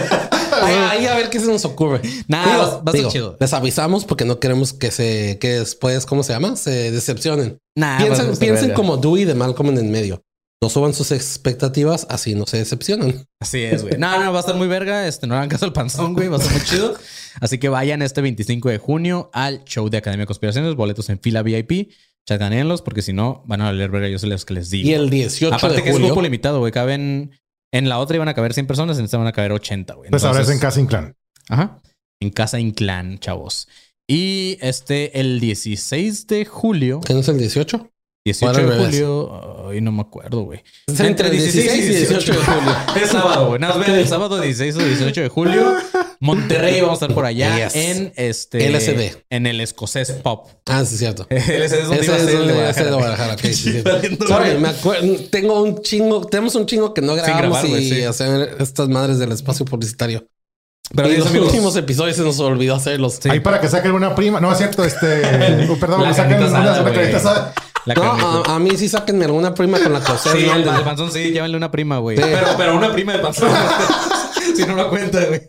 Ahí a ver qué se nos ocurre. Nada, va a ser chido. Les avisamos porque no queremos que después, ¿cómo se llama? Se decepcionen. Piensen como Dewey de Malcolm en el medio. No suban sus expectativas, así no se decepcionan. Así es, güey. No, va a estar muy verga. No hagan caso al panzón, güey. Va a estar muy chido. Así que vayan 25 de junio al show de Academia de Conspiraciones. Boletos en fila VIP. Chatanenlos, porque si no, van a valer verga. Yo sé los que les digo. Y el 18 Aparte de que julio. es grupo limitado, güey. En la otra iban a caber 100 personas, en esta van a caber 80, güey. Pues ahora es en Casa Inclán. Ajá. En Casa Inclán, chavos. Y el 16 de julio. ¿Qué no es el 18? 18 de julio. Ay, no me acuerdo, güey. Entre 16 y 18 de julio. Es sábado, güey. Nada más el sábado 16 o 18 de julio. Monterrey, vamos a estar por allá. Yes. En LSD. En el escocés pop. Ah, sí, es cierto. LSD es donde Ese iba a es ser el de de Guadalajara. Guadalajara. Okay, sí. Sorry, me acuerdo. Tenemos un chingo que no grabamos grabar, güey, sí. hacer estas madres del espacio publicitario. Pero y los los últimos episodios se nos olvidó hacerlos. Sí. Ahí para que saquen una prima. No, es cierto. Perdón, La le saquen carnita asada, una güey. carnita asada. No, a mí sí sáquenme alguna prima con la que ustedes Sí, el manden. panzón sí, llévenle una prima, güey. Sí. Pero una prima de panzón. Si no lo cuenta, güey.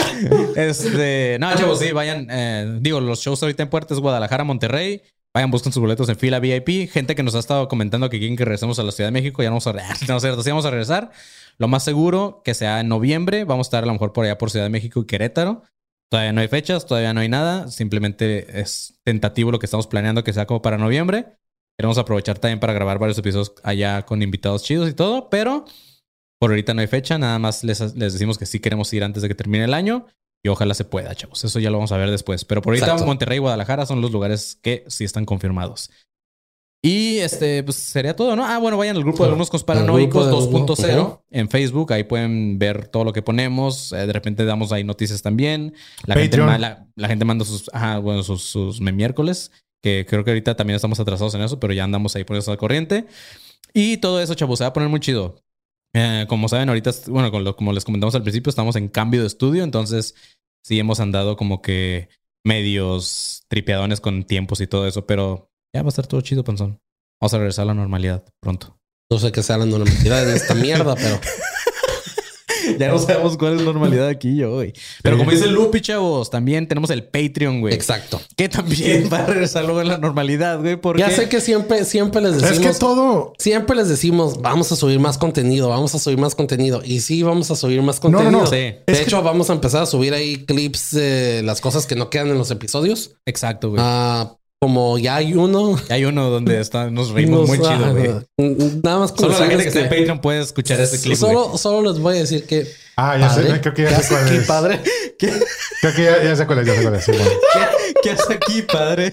No, chavos, sí, vayan. Los shows ahorita en puertas, Guadalajara, Monterrey. Vayan, busquen sus boletos en fila VIP. Gente que nos ha estado comentando que quieren que regresemos a la Ciudad de México. Ya no es cierto, sí vamos a regresar. Lo más seguro que sea en noviembre. Vamos a estar a lo mejor por allá por Ciudad de México y Querétaro. Todavía no hay fechas, todavía no hay nada. Simplemente es tentativo lo que estamos planeando que sea como para noviembre. Queremos aprovechar también para grabar varios episodios allá con invitados chidos y todo, pero por ahorita no hay fecha. Nada más les decimos que sí queremos ir antes de que termine el año y ojalá se pueda, chavos. Eso ya lo vamos a ver después. Pero por ahorita Exacto. Monterrey y Guadalajara son los lugares que sí están confirmados. Y pues sería todo, ¿no? Bueno, vayan al grupo de alumnos conspiranoicos 2.0 en Facebook. Ahí pueden ver todo lo que ponemos. De repente damos ahí noticias también. La gente manda sus miércoles. Que creo que ahorita también estamos atrasados en eso, pero ya andamos ahí por eso al corriente. Y todo eso, chavos, se va a poner muy chido. Como saben, ahorita, bueno, como les comentamos al principio, estamos en cambio de estudio. Entonces, sí hemos andado como que medios tripeadones con tiempos y todo eso. Pero ya va a estar todo chido, panzón. Vamos a regresar a la normalidad pronto. No sé qué sea la normalidad en esta mierda, pero... Ya no sabemos cuál es la normalidad aquí, güey. Pero como dice Lupi, chavos, también tenemos el Patreon, güey. Exacto. Que también va a regresar luego en la normalidad, güey. Porque... Ya sé que siempre les decimos... Es que todo... Siempre les decimos, vamos a subir más contenido, vamos a subir más contenido. Y sí, vamos a subir más contenido. No. Sí. De hecho, vamos a empezar a subir ahí clips de las cosas que no quedan en los episodios. Exacto, güey. Como ya hay uno. Hay uno donde nos reímos muy chido, güey. Nada más Solo la gente que está en Patreon puede escuchar este clip. Solo les voy a decir que... ya sé, creo que ya sé cuál es. Padre. Creo que ya sé cuál es, sí, bueno. ¿Qué hace aquí, padre?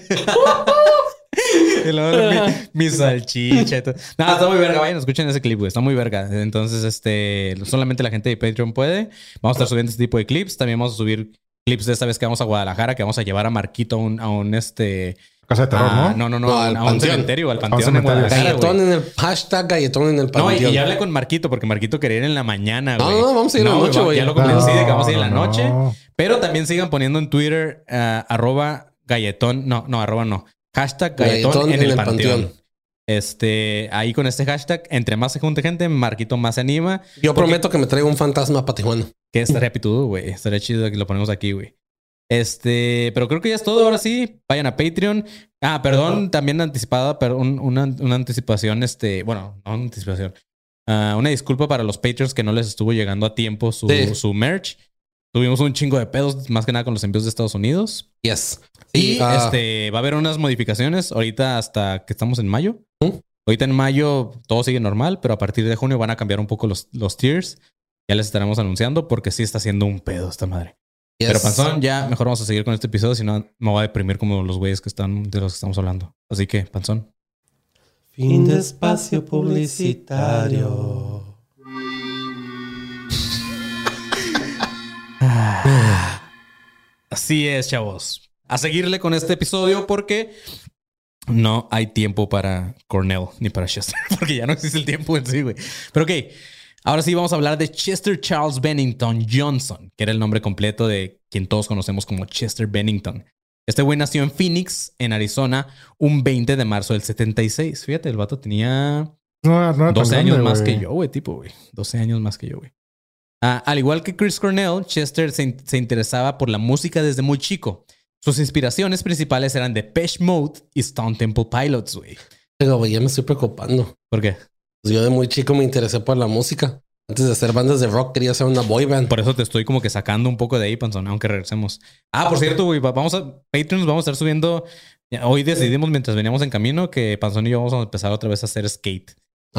Y luego mi salchicha y todo. No, está muy verga. Vayan, escuchen ese clip, güey. Está muy verga. Entonces, solamente la gente de Patreon puede. Vamos a estar subiendo este tipo de clips. También vamos a subir clips de esta vez que vamos a Guadalajara, que vamos a llevar a Marquito a un Casa de terror, ¿no? No, a un cementerio, al panteón cementerio. en Guadalajara, Galletón en el hashtag Galletón en el panteón. No, y ya hablé con Marquito porque Marquito quería ir en la mañana, güey. No, vamos a ir en la noche, güey. Ya lo convencí de que vamos a ir en la No. noche. Pero también sigan poniendo en Twitter @galletón. No. Hashtag Galletón en el panteón. Ahí con este hashtag, entre más se junte gente, Marquito más se anima. Yo prometo que me traigo un fantasma para Tijuana. Que estaría pitudo, güey. Estaría chido que lo ponemos aquí, güey. Pero creo que ya es todo. Ahora sí, vayan a Patreon. Perdón, también anticipada, pero una anticipación, bueno, no anticipación. Una disculpa para los Patreons que no les estuvo llegando a tiempo su merch. Tuvimos un chingo de pedos, más que nada con los envíos de Estados Unidos. Yes. Y va a haber unas modificaciones ahorita hasta que estamos en mayo. Ahorita en mayo todo sigue normal, pero a partir de junio van a cambiar un poco los tiers. Ya les estaremos anunciando porque sí está haciendo un pedo esta madre. Yes. Pero Panzón, ya mejor vamos a seguir con este episodio, si no me voy a deprimir como los güeyes de los que estamos hablando. Así que, Panzón. Fin de espacio publicitario. Así es, chavos. A seguirle con este episodio porque no hay tiempo para Cornell ni para Chester, porque ya no existe el tiempo en sí, güey. Pero ok. Ahora sí vamos a hablar de Chester Charles Bennington Johnson, que era el nombre completo de quien todos conocemos como Chester Bennington. Este güey nació en Phoenix, en Arizona, un 20 de marzo del 76. Fíjate, el vato tenía 12 años más que yo, güey, 12 años más que yo, güey. Al igual que Chris Cornell, Chester se interesaba por la música desde muy chico. Sus inspiraciones principales eran Depeche Mode y Stone Temple Pilots, güey. Pero, güey, ya me estoy preocupando. ¿Por qué? Yo de muy chico me interesé por la música. Antes de hacer bandas de rock, quería hacer una boy band. Por eso te estoy como que sacando un poco de ahí, Panzón, aunque regresemos. Por cierto, güey, Patreons vamos a estar subiendo. Hoy decidimos mientras veníamos en camino que Panzón y yo vamos a empezar otra vez a hacer skate.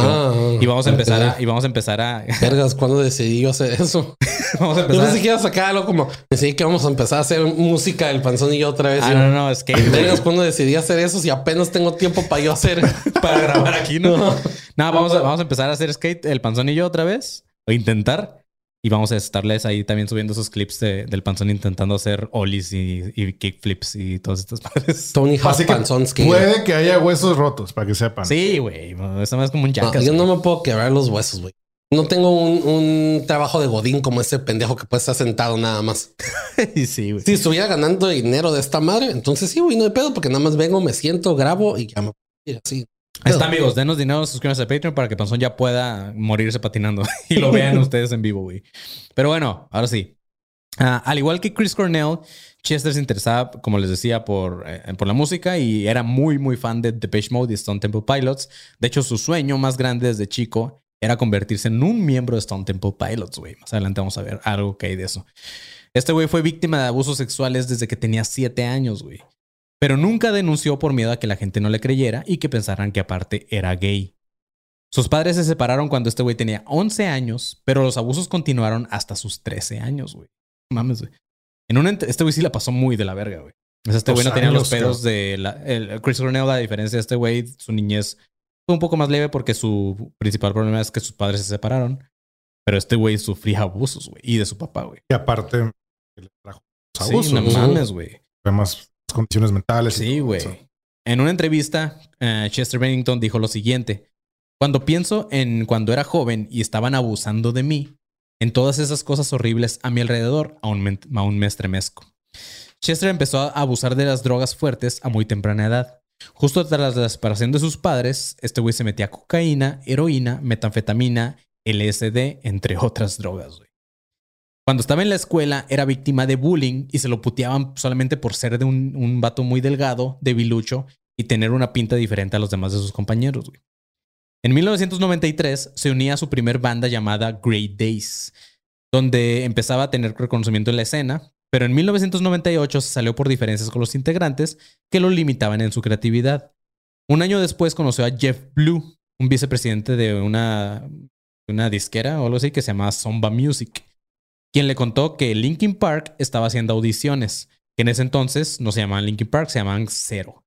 Y vamos a empezar a... Vergas, ¿cuándo decidí yo hacer eso? Vamos a empezar. Yo pensé que iba a sacar algo como... Decidí que vamos a empezar a hacer música el Panzón y yo otra vez. No, skate. Vergas, ¿cuándo decidí hacer eso? Si apenas tengo tiempo para yo hacer... para grabar aquí, ¿no? No, vamos a empezar a hacer skate el Panzón y yo otra vez. O intentar. Y vamos a estarles ahí también subiendo esos clips del Panzón intentando hacer ollies y kickflips y todas estas madres. Tony Hawk Panzón Skate. Puede que haya huesos rotos, para que sepan. Sí, güey. Eso es como un jackass. Yo no me puedo quebrar los huesos, güey. No tengo un trabajo de godín como ese pendejo que puede estar sentado nada más. Sí, güey. Si estuviera ganando dinero de esta madre, entonces sí, güey, no hay pedo, porque nada más vengo, me siento, grabo y ya me voy así. Ahí está, amigos. Denos dinero, suscríbanse a Patreon para que Panzón ya pueda morirse patinando y lo vean ustedes en vivo, güey. Pero bueno, ahora sí. Al igual que Chris Cornell, Chester se interesaba, como les decía, por la música y era muy, muy fan de Depeche Mode y Stone Temple Pilots. De hecho, su sueño más grande desde chico era convertirse en un miembro de Stone Temple Pilots, güey. Más adelante vamos a ver algo que hay de eso. Este güey fue víctima de abusos sexuales desde que tenía 7 años, güey. Pero nunca denunció por miedo a que la gente no le creyera y que pensaran que aparte era gay. Sus padres se separaron cuando este güey tenía 11 años, pero los abusos continuaron hasta sus 13 años, güey. Mames, güey. Este güey sí la pasó muy de la verga, güey. Este güey no tenía los pedos de... Chris Cornell, a diferencia de este güey, su niñez fue un poco más leve porque su principal problema es que sus padres se separaron. Pero este güey sufría abusos, güey. Y de su papá, güey. Y aparte, le trajo abusos. Sí, no mames, güey. Además, condiciones mentales. Sí, güey. En una entrevista, Chester Bennington dijo lo siguiente. Cuando pienso en cuando era joven y estaban abusando de mí, en todas esas cosas horribles a mi alrededor, aún me estremezco. Chester empezó a abusar de las drogas fuertes a muy temprana edad. Justo tras la separación de sus padres, este güey se metía cocaína, heroína, metanfetamina, LSD, entre otras drogas, güey. Cuando estaba en la escuela, era víctima de bullying y se lo puteaban solamente por ser de un vato muy delgado, debilucho y tener una pinta diferente a los demás de sus compañeros, güey. En 1993 se unía a su primer banda llamada Great Days, donde empezaba a tener reconocimiento en la escena, pero en 1998 se salió por diferencias con los integrantes que lo limitaban en su creatividad. Un año después conoció a Jeff Blue, un vicepresidente de una disquera o algo así que se llamaba Zomba Music, quien le contó que Linkin Park estaba haciendo audiciones, que en ese entonces no se llamaban Linkin Park, se llamaban Zero,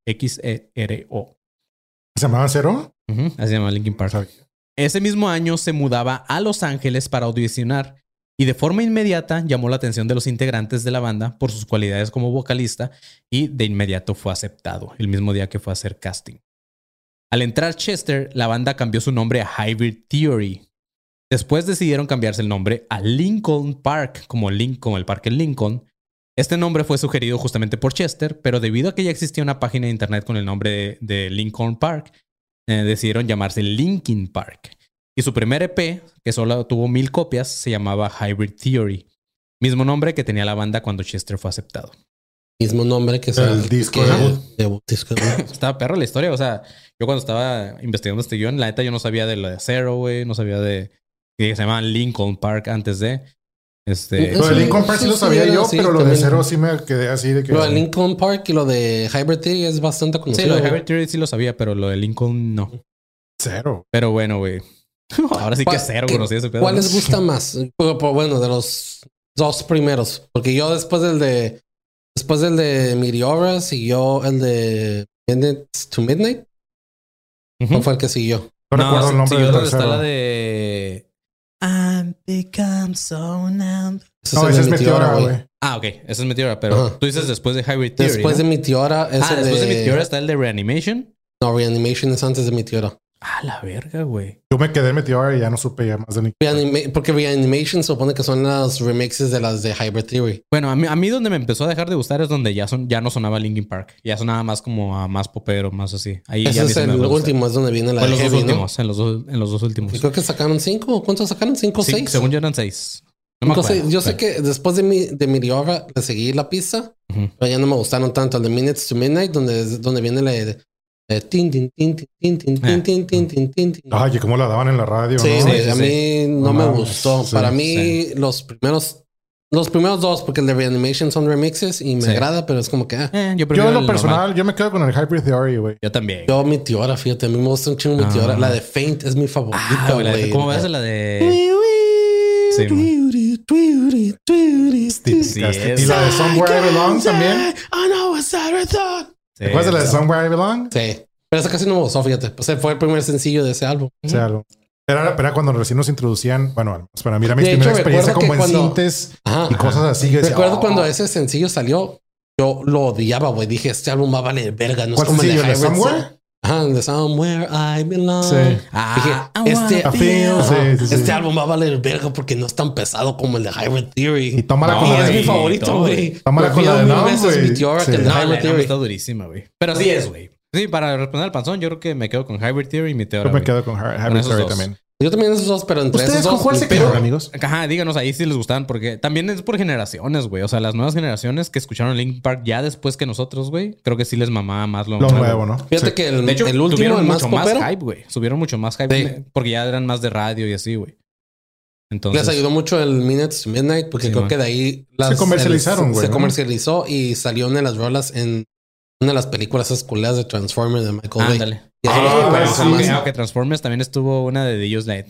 Xero. ¿Se llamaban Zero? Así se llama Linkin Park. Ese mismo año se mudaba a Los Ángeles para audicionar y de forma inmediata llamó la atención de los integrantes de la banda por sus cualidades como vocalista y de inmediato fue aceptado el mismo día que fue a hacer casting. Al entrar Chester, la banda cambió su nombre a Hybrid Theory. Después decidieron cambiarse el nombre a Lincoln Park, como el parque Lincoln. Este nombre fue sugerido justamente por Chester, pero debido a que ya existía una página de internet con el nombre de Lincoln Park, decidieron llamarse Linkin Park. Y su primer EP, que solo tuvo 1000 copias, se llamaba Hybrid Theory. Mismo nombre que tenía la banda cuando Chester fue aceptado. Mismo nombre que es el disco debut. Estaba perro la historia. O sea, yo cuando estaba investigando este guión, la neta yo no sabía de lo de Zero, güey. No sabía de que se llamaban Lincoln Park antes de... Lo de Lincoln Park sí lo sabía yo, sí, pero lo de Zero sí me quedé así de que... Lo de Lincoln Park y lo de Hybrid Theory es bastante conocido. Sí, lo de Hybrid Theory sí lo sabía, pero lo de Lincoln no. Cero. Pero bueno, güey. Ahora sí que Zero conocí ese pedo. ¿Cuál les gusta más? Bueno, de los dos primeros. Porque yo después del de Meteora siguió el de Minutes to Midnight. ¿Cuál fue el que siguió? No recuerdo el nombre del tercero. Está la de... I'm become so numb. No, ese es Meteora, güey. Ah, ok. Ese es Meteora, pero tú dices después de Hybrid Theory, después de Meteora es el después de Meteora está el de Reanimation. No, Reanimation es antes de Meteora. Ah, la verga, güey. Yo me quedé en Meteora y ya no supe ya más de ni... Porque Reanimation supone que son las remixes de las de Hybrid Theory. Bueno, a mí donde me empezó a dejar de gustar es donde ya no sonaba Linkin Park. Ya sonaba más como a más popero, más así. Ahí ese ya es el último, es donde viene la de Heavy, últimos, ¿no? En los dos últimos. Y creo que sacaron 5. ¿Cuántos sacaron? ¿5 o 6? Según yo eran 6. No me acuerdo. Yo sé que después de Meteora le seguí la pista, pero ya no me gustaron tanto. El de Minutes to Midnight, donde viene la de tin, tin, tin, tin, tin, tin, tin, tin, tin, tin. Ay, cómo la daban en la radio. Sí, ¿no? a mí no me gustó. Sí, para mí, los primeros dos, porque el de Reanimation son remixes y me agrada, pero es como que... Yo en lo personal, yo me quedo con el Hybrid Theory, güey. Yo también. Yo Meteora, fíjate, a mí me gusta un chingo Meteora. La de Faint es mi favorita, güey. ¿Cómo ves la de...? Sí, y la de Somewhere I Belong también. ¿Te acuerdas de la de Somewhere I Belong? Sí. Pero esa casi no me gustó, fíjate. Pues fue el primer sencillo de ese álbum. Ese álbum. Era cuando recién nos introducían, bueno, para mí era mi primera experiencia como en sintes y cosas así. Recuerdo cuando ese sencillo salió, yo lo odiaba, güey. Dije, este álbum va a valer verga. No es como el de Somewhere. Ajá, de Somewhere I Belong. Sí. Dije, este álbum va a valer verga porque no es tan pesado como el de Hybrid Theory. Y tómala con la es mi favorito, güey. Tómala con la de No, güey. Que el de Hybrid Theory está durísima, güey. Pero sí es, güey. Sí, para responder al panzón, yo creo que me quedo con Hybrid Theory y Meteora. Yo me quedo con Hybrid Theory también. Yo también esos dos, pero entre ¿Ustedes esos dos... con cuál se quedaron, amigos? Ajá, díganos ahí si les gustaban, porque también es por generaciones, güey. O sea, las nuevas generaciones que escucharon Linkin Park ya después que nosotros, güey, creo que sí les mamaba más lo nuevo, ¿no? Fíjate que de hecho, el último, tuvieron el más mucho popero, más hype, güey. Subieron mucho más hype porque ya eran más de radio y así, güey. Entonces, les ayudó mucho el Minutes to Midnight porque creo que de ahí se comercializaron, güey. Se comercializó y salió una de las rolas en una de las películas escolares de Transformers de Michael Bay. Ándale. Que Transformers también estuvo una de ellos, la de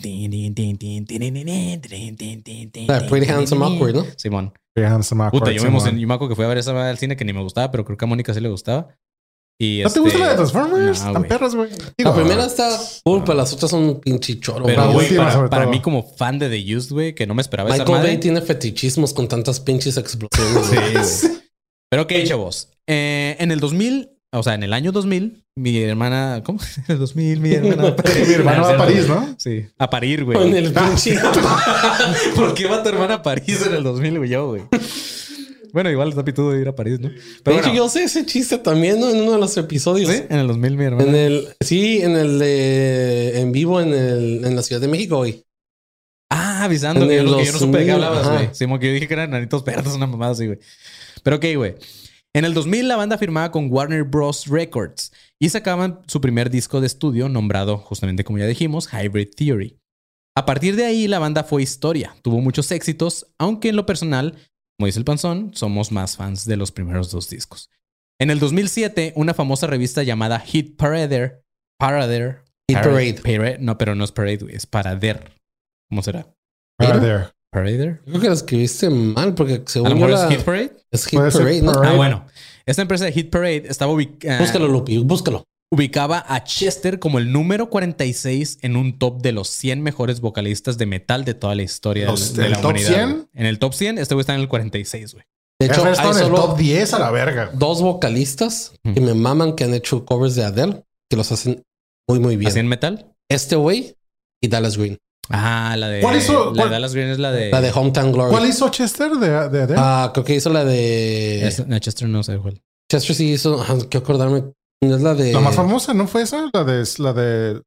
Pretty Handsome Awkward, ¿no? Simón. Pretty Handsome Awkward. Puta, yo me acuerdo que fui a ver esa al cine que ni me gustaba, pero creo que a Mónica sí le gustaba. Y ¿No te gusta la de Transformers? Están perras, güey. La primera está cool, pero las otras son un pinche choro. Pero, güey, para mí como fan de The Used, güey, que no me esperaba esa madre. Michael Bay tiene fetichismos con tantas pinches explosiones. Sí, güey. Pero ok, chavos. En el 2000... O sea, en el año 2000, mi hermana... ¿Cómo? En el 2000, mi hermana... Mi hermana va a París, ¿no? Sí. A parir, güey. En el pinche... ¿Por qué va tu hermana a París en el 2000, güey? Yo, güey. Bueno, igual está pitudo de ir a París, ¿no? Pero de hecho, yo sé ese chiste también, ¿no? En uno de los episodios. ¿Sí? En el 2000, mi hermana. En el de... En vivo en la Ciudad de México, güey. Ah, avisando que yo no supe de qué hablabas, güey. Sí, como que yo dije que eran nanitos verdes, una mamada así, güey. Pero ok, güey. En el 2000 la banda firmaba con Warner Bros. Records y sacaban su primer disco de estudio nombrado, justamente como ya dijimos, Hybrid Theory. A partir de ahí la banda fue historia, tuvo muchos éxitos, aunque en lo personal, como dice el panzón, somos más fans de los primeros dos discos. En el 2007, una famosa revista llamada Hit Parade. No, pero no es Parade, güey, es Parader. ¿Cómo será? Parader. ¿Parader? Creo que lo escribiste mal porque según ¿A lo mejor es Hit Parade? Es Hit Parade, ¿no? Ah, bueno. Esta empresa de Hit Parade estaba ubicada... Búscalo, Lupi, búscalo. ubicaba a Chester como el número 46 en un top de los 100 mejores vocalistas de metal de toda la historia de la top humanidad. 100? En el top 100, este güey está en el 46, güey. De hecho, hay en el solo top 10 a la verga. 2 vocalistas que me maman que han hecho covers de Adele, que los hacen muy bien. ¿Así en metal? Este güey y Dallas Green. Ah, la de... ¿Cuál hizo? La de Dallas Green es la de... La de Hometown Glory. ¿Cuál hizo Chester de Adele? Creo que hizo la de... No, Chester no sé cuál. Chester sí hizo... que acordarme. No es la de... La más famosa, ¿no fue esa? La de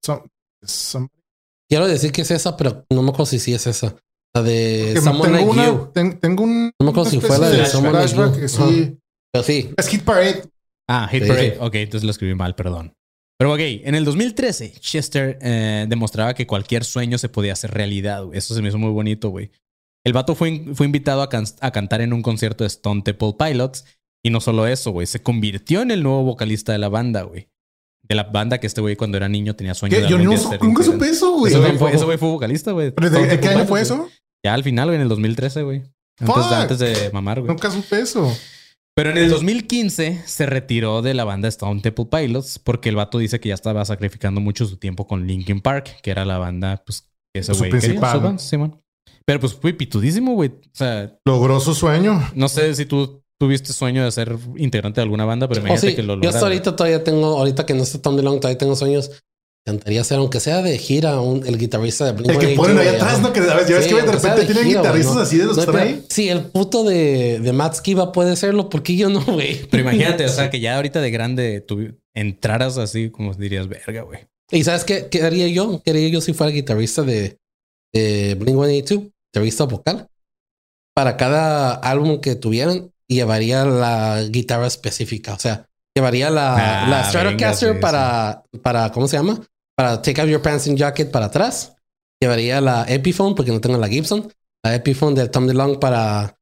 Quiero decir que es esa, pero no me acuerdo si sí es esa. La de Tengo Someone Like You. Tengo un... No me acuerdo si fue la de Someone Like You. que sí. Pero sí. Es Hit Parade. Ah, Hit Sí, Parade. sí. Ok, entonces lo escribí mal, perdón. Pero ok, en el 2013, Chester demostraba que cualquier sueño se podía hacer realidad, güey. Eso se me hizo muy bonito, güey. El vato fue invitado a cantar en un concierto de Stone Temple Pilots. Y no solo eso, güey. Se convirtió en el nuevo vocalista de la banda, güey. De la banda que este güey cuando era niño tenía sueño de Yo algún día ser nunca supe integrante. eso, güey. Ese güey fue vocalista, güey. ¿Pero Stone de Temple qué año Pilots, fue güey. eso? Ya al final, güey, en el 2013, güey. Antes de mamar, güey. Nunca supe eso. Pero en el 2015 se retiró de la banda Stone Temple Pilots porque el vato dice que ya estaba sacrificando mucho su tiempo con Linkin Park, que era la banda, pues, que ese Su güey quería, principal. su banda, Simón. Pero pues fue pitudísimo, güey. O sea, Logró su sueño. no sé si tú tuviste sueño de ser integrante de alguna banda, pero imagínate Sí, que lo yo hasta lograras. ahorita todavía tengo... Ahorita que no está Tom DeLonge, todavía tengo sueños. Cantaría ser, aunque sea de gira, el guitarrista de El que ponen ahí atrás, ¿no? Que ya ves que de repente tienen guitarristas así de los que traen. Sí, el puto de Matt Skiba puede serlo, porque yo no, güey. Pero imagínate, o sea, que ya ahorita de grande tú entraras así, como dirías, verga, güey. ¿Y sabes qué haría yo? ¿Qué haría yo si fuera guitarrista de Blink-182? Guitarrista vocal. Para cada álbum que tuvieran, llevaría la guitarra específica. O sea, llevaría la Stratocaster venga, para, ¿cómo se llama? Para Take Out Your Pants and Jacket para atrás. Llevaría la Epiphone, porque no tengo la Gibson. La Epiphone de Tom DeLonge para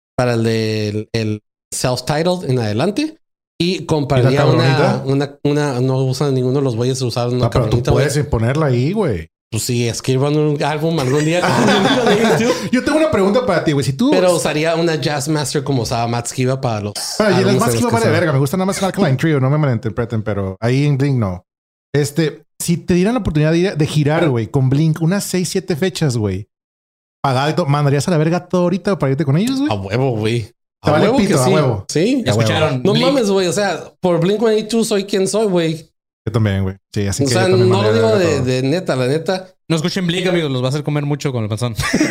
el self-titled en adelante. Y compraría una no usan ninguno de los güeyes usados una Pero tú cabronita, puedes ponerla ahí, güey. Pues sí, escriban un álbum algún día. Yo tengo una pregunta para ti, güey. Si tú... Pero usaría una Jazz Master como usaba Matt Skiba para los... y las álbumes más en que los vale se- verga. Me gusta nada más el Alkaline Trio. No me malinterpreten, pero ahí en Blink no. Si te dieran la oportunidad de girar, güey, con Blink unas 6, 7 fechas, güey. Pagado, ¿mandarías a la verga todo ahorita para irte con ellos, güey? A huevo, güey. Te vale huevo pito, que a sí. huevo. Sí. Ya escucharon. No Blink- mames, güey. O sea, por Blink-182 soy quien soy, güey. Yo también, güey. Sí, así O que sea, yo también no lo mandaría digo a la verga todo. de neta, la neta. No escuchen Blink, amigos, los va a hacer comer mucho con el panzón.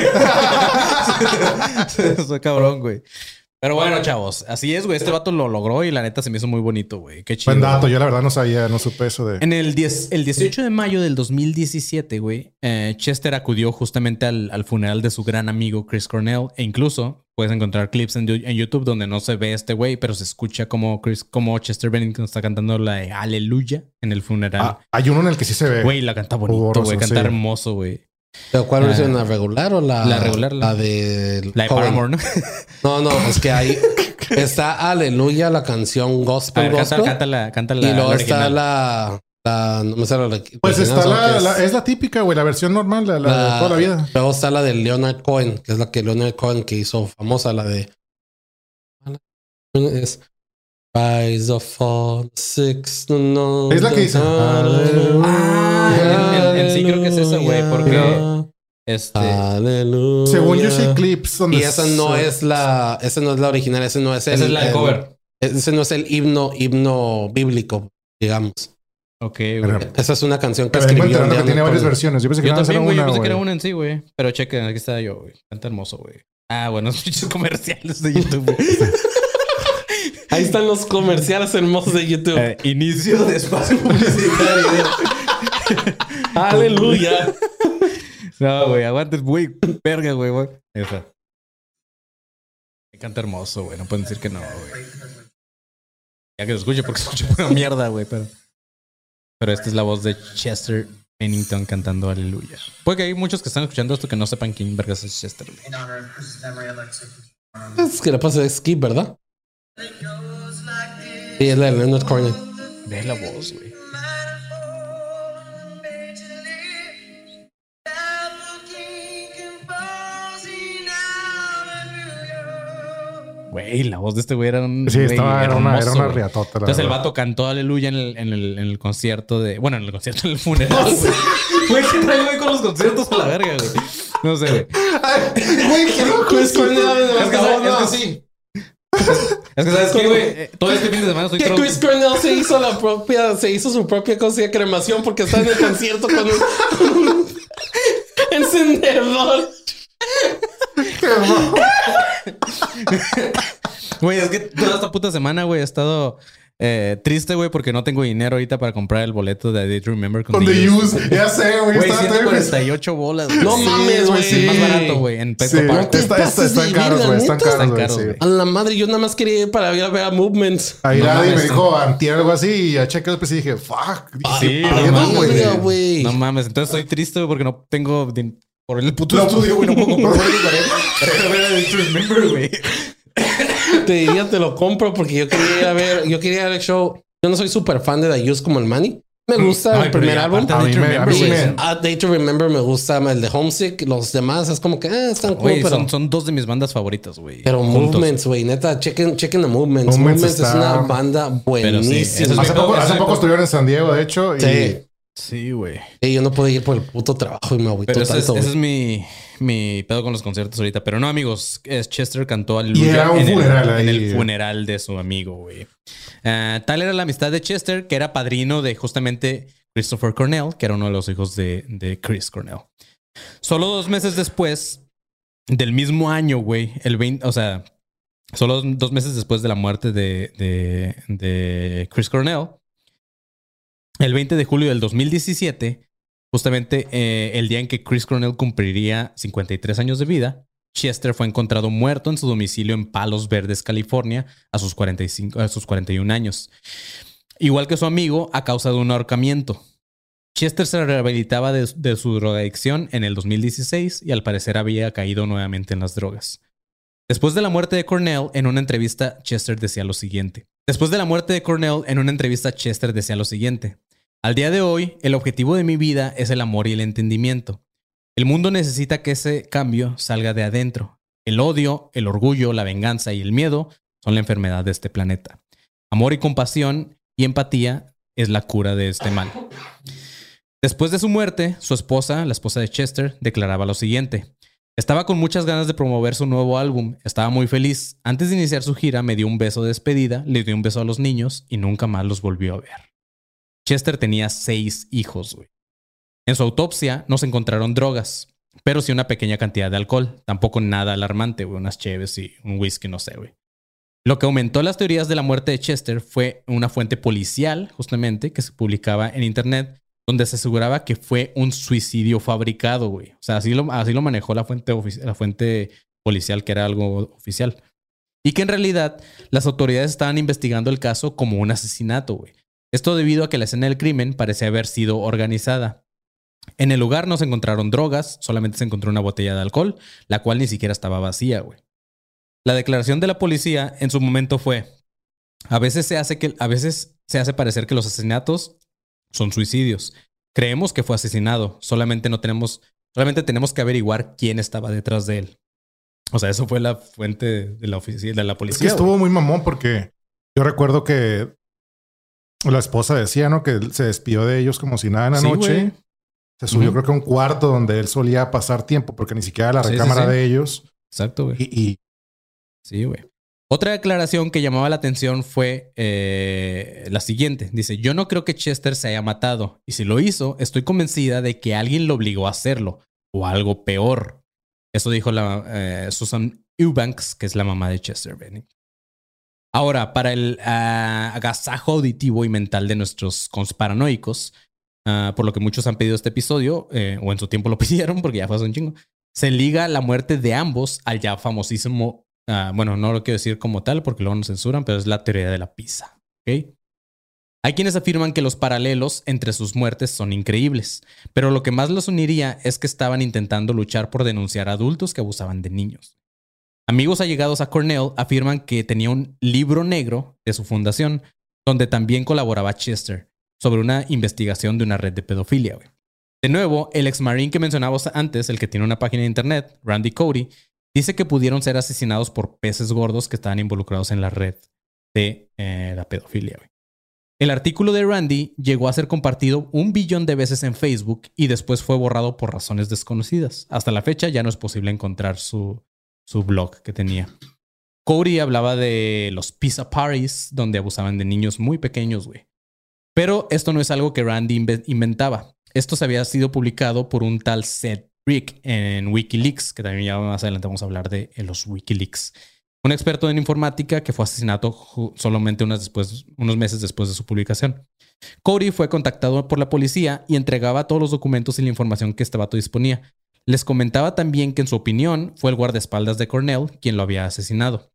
Soy cabrón, güey. Pero bueno, chavos, así es, güey. Este vato lo logró y la neta se me hizo muy bonito, güey. Qué chido. Buen dato. Yo la verdad no sabía, no supe eso de... En el 18 de mayo del 2017, güey, Chester acudió justamente al funeral de su gran amigo Chris Cornell. E incluso puedes encontrar clips en YouTube donde no se ve este güey, pero se escucha como Chester Bennington está cantando la de Aleluya en el funeral. Hay uno en el que sí se ve. Güey, la canta bonito, borroso, güey. Canta sí. hermoso, güey. ¿Pero cuál versión? ¿La regular o la...? La regular, La de... La de Cohen. Paramore, ¿no? No, es que ahí está Aleluya, la canción A Gospel, ver, Gospel. cántala Y luego está original. no me sé la Pues original, está solo que es la típica, güey. La versión normal, la de toda la vida. Luego está la de Leonard Cohen, que es la que Leonard Cohen que hizo famosa, la de... Es... Rise of Fall, Six, no, Es la que dice, en sí creo que es esa, güey, porque Aleluya. Según yo, sí hay clips donde... Y esa no es la original, ese no es el... esa es la de cover. Ese no es el himno bíblico, digamos. Ok, Pero- güey. Esa es una canción que Pero vengo escribió enterando que tiene Leonard varias Cohen. versiones. Yo pensé que Yo nada más era también, güey. Yo una, pensé que era güey. una en sí, güey. Pero chequen, aquí está yo, güey. Canta hermoso, güey. Ah, bueno, los pinches comerciales de YouTube, güey. Ahí están los comerciales hermosos de YouTube. Inicio de espacio publicitario. Aleluya. No, güey, aguantes, güey. Verga, güey, güey. Ahí está. Canta hermoso, güey. No pueden decir que no, güey. Ya que lo escuche, porque escucho pura mierda, güey. Pero esta es la voz de Chester Bennington cantando Aleluya. Puede que hay muchos que están escuchando esto que no sepan quién vergas es Chester, güey. Es que la pasa de Skip, ¿verdad? Sí, es la de Leonard Cohen. Ve la voz, güey. Güey, Güey, la voz de este güey era un... Sí, güey, era una riatota. Entonces el vato cantó Aleluya en el concierto de... Bueno, en el concierto del funeral, güey. Güey, ¿qué trae, güey, con los conciertos a la verga, güey? No sé, güey. Güey, qué loco. Es que sí. Es que sabes qué, güey, todo este fin de semana soy Chris Cornell se hizo su propia cosa de cremación porque está en el concierto con un encendedor. Güey, es que toda esta puta semana, güey, he estado triste, güey, porque no tengo dinero ahorita para comprar el boleto de Day to Remember con The Use. Ya sé, güey. Güey, 148 bolas. Güey. No mames, güey. Sí. Más barato, güey. En Petco Park. Están caros, güey. Están caros, güey. A la madre, yo nada más quería ir para ir a ver a Movements. Ahí nadie me dijo antier algo así y ya chequé después y dije, fuck. Sí, güey. No mames. Entonces estoy triste, güey, porque no tengo... Por el puto estudio, güey. No puedo comprar para ver a Day to Remember, güey. Te diría, te lo compro porque yo quería ir a ver el show. Yo no soy súper fan de The Used como el Manny. Me gusta el primer álbum. Day to Remember me gusta el de Homesick. Los demás es como que están cool, pero... Son dos de mis bandas favoritas, güey. Pero juntos. Movements, güey. Neta, chequen the Movements. Movements es una banda buenísima. Sí, hace poco estuvieron en San Diego, de hecho. Sí, güey. Yo no puedo ir por el puto trabajo y me agüito tanto. Ese es mi pedo con los conciertos ahorita. Pero no, amigos. Chester cantó Aleluya en el funeral de su amigo, güey. Tal era la amistad de Chester, que era padrino de justamente Christopher Cornell, que era uno de los hijos de Chris Cornell. Solo 2 meses después del mismo año, güey, solo 2 meses después de la muerte de Chris Cornell, el 20 de julio del 2017, justamente el día en que Chris Cornell cumpliría 53 años de vida, Chester fue encontrado muerto en su domicilio en Palos Verdes, California, a sus 41 años. Igual que su amigo, a causa de un ahorcamiento. Chester se rehabilitaba de su drogadicción en el 2016 y al parecer había caído nuevamente en las drogas. Después de la muerte de Cornell, en una entrevista, Chester decía lo siguiente. Al día de hoy, el objetivo de mi vida es el amor y el entendimiento. El mundo necesita que ese cambio salga de adentro. El odio, el orgullo, la venganza y el miedo son la enfermedad de este planeta. Amor y compasión y empatía es la cura de este mal. Después de su muerte, su esposa, la esposa de Chester, declaraba lo siguiente. Estaba con muchas ganas de promover su nuevo álbum. Estaba muy feliz. Antes de iniciar su gira, me dio un beso de despedida, le dio un beso a los niños y nunca más los volvió a ver. Chester tenía 6 hijos, güey. En su autopsia no se encontraron drogas, pero sí una pequeña cantidad de alcohol. Tampoco nada alarmante, güey. Unas cheves y un whisky, no sé, güey. Lo que aumentó las teorías de la muerte de Chester fue una fuente policial, justamente, que se publicaba en internet, donde se aseguraba que fue un suicidio fabricado, güey. O sea, así lo manejó la fuente policial, que era algo oficial. Y que en realidad las autoridades estaban investigando el caso como un asesinato, güey. Esto debido a que la escena del crimen parecía haber sido organizada. En el lugar no se encontraron drogas, solamente se encontró una botella de alcohol, la cual ni siquiera estaba vacía, güey. La declaración de la policía en su momento fue: a veces se hace parecer que los asesinatos son suicidios. Creemos que fue asesinado, solamente tenemos que averiguar quién estaba detrás de él. O sea, eso fue la fuente de la policía. Es que estuvo muy mamón porque yo recuerdo que la esposa decía, ¿no? Que se despidió de ellos como si nada en la noche. Güey. Se subió, creo que a un cuarto donde él solía pasar tiempo, porque ni siquiera la recámara de ellos. Exacto, güey. Sí, güey. Otra declaración que llamaba la atención fue la siguiente. Dice, yo no creo que Chester se haya matado. Y si lo hizo, estoy convencida de que alguien lo obligó a hacerlo. O algo peor. Eso dijo Susan Eubanks, que es la mamá de Chester Bennett. Ahora, para el agasajo auditivo y mental de nuestros conspiranoicos, por lo que muchos han pedido este episodio, o en su tiempo lo pidieron porque ya fue hace un chingo, se liga la muerte de ambos al ya famosísimo, bueno, no lo quiero decir como tal porque luego nos censuran, pero es la teoría de la pizza. ¿Okay? Hay quienes afirman que los paralelos entre sus muertes son increíbles, pero lo que más los uniría es que estaban intentando luchar por denunciar a adultos que abusaban de niños. Amigos allegados a Cornell afirman que tenía un libro negro de su fundación, donde también colaboraba Chester, sobre una investigación de una red de pedofilia, güey. De nuevo, el ex-marine que mencionábamos antes, el que tiene una página de internet, Randy Cody, dice que pudieron ser asesinados por peces gordos que estaban involucrados en la red de la pedofilia, güey. El artículo de Randy llegó a ser compartido 1 billón de veces en Facebook y después fue borrado por razones desconocidas. Hasta la fecha ya no es posible encontrar su blog que tenía. Cody hablaba de los pizza parties donde abusaban de niños muy pequeños, güey. Pero esto no es algo que Randy inventaba. Esto se había sido publicado por un tal Seth Rick en Wikileaks, que también ya más adelante vamos a hablar de los Wikileaks. Un experto en informática que fue asesinado solamente unos meses después de su publicación. Cody fue contactado por la policía y entregaba todos los documentos y la información que este vato disponía. Les comentaba también que en su opinión fue el guardaespaldas de Cornell quien lo había asesinado.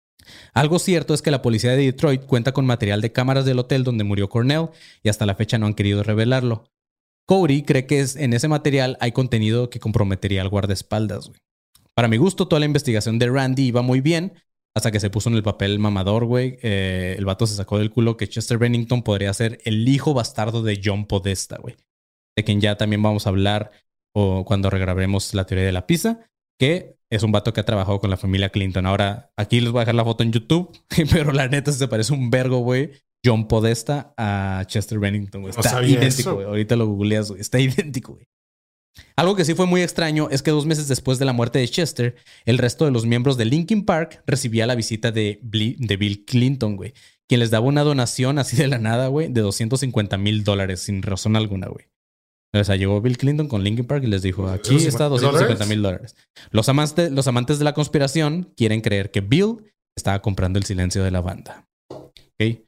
Algo cierto es que la policía de Detroit cuenta con material de cámaras del hotel donde murió Cornell y hasta la fecha no han querido revelarlo. Cody cree que en ese material hay contenido que comprometería al guardaespaldas, güey. Para mi gusto, toda la investigación de Randy iba muy bien hasta que se puso en el papel mamador, güey. El vato se sacó del culo que Chester Bennington podría ser el hijo bastardo de John Podesta, güey. De quien ya también vamos a hablar cuando regrabemos la teoría de la pizza, que es un vato que ha trabajado con la familia Clinton. Ahora, aquí les voy a dejar la foto en YouTube, pero la neta se parece un vergo, güey. John Podesta a Chester Bennington, güey. Está idéntico, güey. Ahorita lo googleas, güey. Está idéntico, güey. Algo que sí fue muy extraño es que 2 meses después de la muerte de Chester, el resto de los miembros de Linkin Park recibía la visita de Bill Clinton, güey, quien les daba una donación así de la nada, güey, de $250,000 sin razón alguna, güey. O sea, llegó Bill Clinton con Linkin Park y les dijo, aquí está $250,000. Los amantes de la conspiración quieren creer que Bill estaba comprando el silencio de la banda. ¿Ok?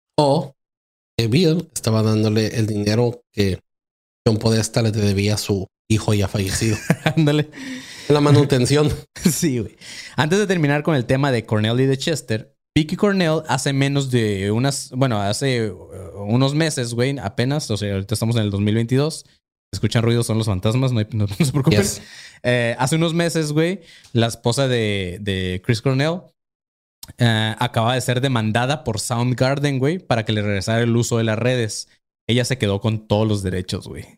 O que Bill estaba dándole el dinero que John Podesta le debía a su hijo ya fallecido. Ándale. La manutención. Sí, güey. Antes de terminar con el tema de Cornell y de Chester, Vicky Cornell hace unos meses, güey, apenas, o sea, ahorita estamos en el 2022. Escuchan ruidos, son los fantasmas, no se preocupen. Yes. Hace unos meses, güey, la esposa de Chris Cornell acaba de ser demandada por Soundgarden, güey, para que le regresara el uso de las redes. Ella se quedó con todos los derechos, güey.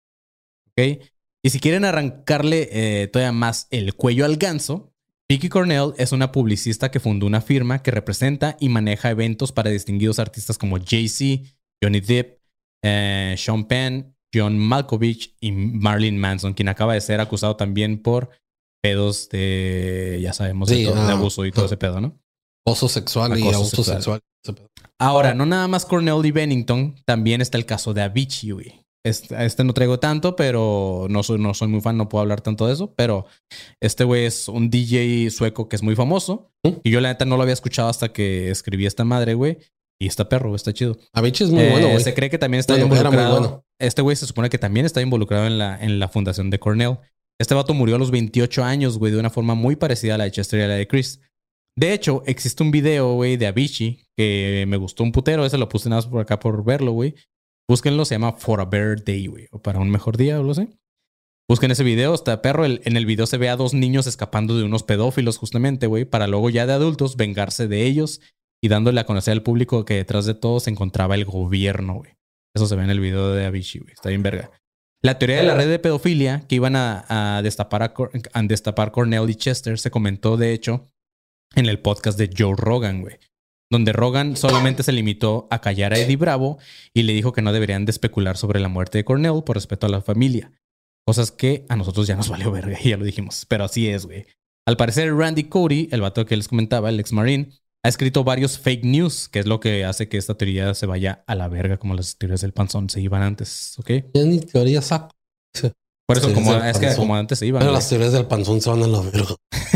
¿Ok? Y si quieren arrancarle todavía más el cuello al ganso, Vicky Cornell es una publicista que fundó una firma que representa y maneja eventos para distinguidos artistas como Jay-Z, Johnny Depp, Sean Penn, John Malkovich y Marilyn Manson, quien acaba de ser acusado también por pedos de, ya sabemos, de abuso y todo ese pedo, ¿no? Acoso sexual y abuso sexual. Ahora, no nada más Cornell y Bennington, también está el caso de Avicii, güey. Este no traigo tanto, pero no soy muy fan, no puedo hablar tanto de eso. Pero este güey es un DJ sueco que es muy famoso. Y yo la neta no lo había escuchado hasta que escribí esta madre, güey. Y está perro, está chido. Avicii es muy bueno, güey. Se cree que también está involucrado. Bueno. Este güey se supone que también está involucrado en la fundación de Cornell. Este vato murió a los 28 años, güey, de una forma muy parecida a la de Chester y a la de Chris. De hecho, existe un video, güey, de Avicii que me gustó un putero. Ese lo puse nada más por acá por verlo, güy. Búsquenlo, se llama For a Better Day, güey. O para un mejor día, o lo sé. Busquen ese video, está perro. En el video se ve a 2 niños escapando de unos pedófilos, justamente, güey. Para luego ya de adultos vengarse de ellos y dándole a conocer al público que detrás de todo se encontraba el gobierno, güey. Eso se ve en el video de Avicii, güey. Está bien verga. La teoría de la red de pedofilia que iban a destapar Cornell y Chester se comentó, de hecho, en el podcast de Joe Rogan, güey. Donde Rogan solamente se limitó a callar a Eddie Bravo y le dijo que no deberían de especular sobre la muerte de Cornell por respeto a la familia. Cosas que a nosotros ya nos valió verga y ya lo dijimos. Pero así es, güey. Al parecer, Randy Cody, el vato que les comentaba, el ex-marine, ha escrito varios fake news, que es lo que hace que esta teoría se vaya a la verga, como las teorías del panzón se iban antes, ¿ok? Ya ni teoría saco. Por eso, como antes se iban. Pero las teorías del panzón se van a la verga.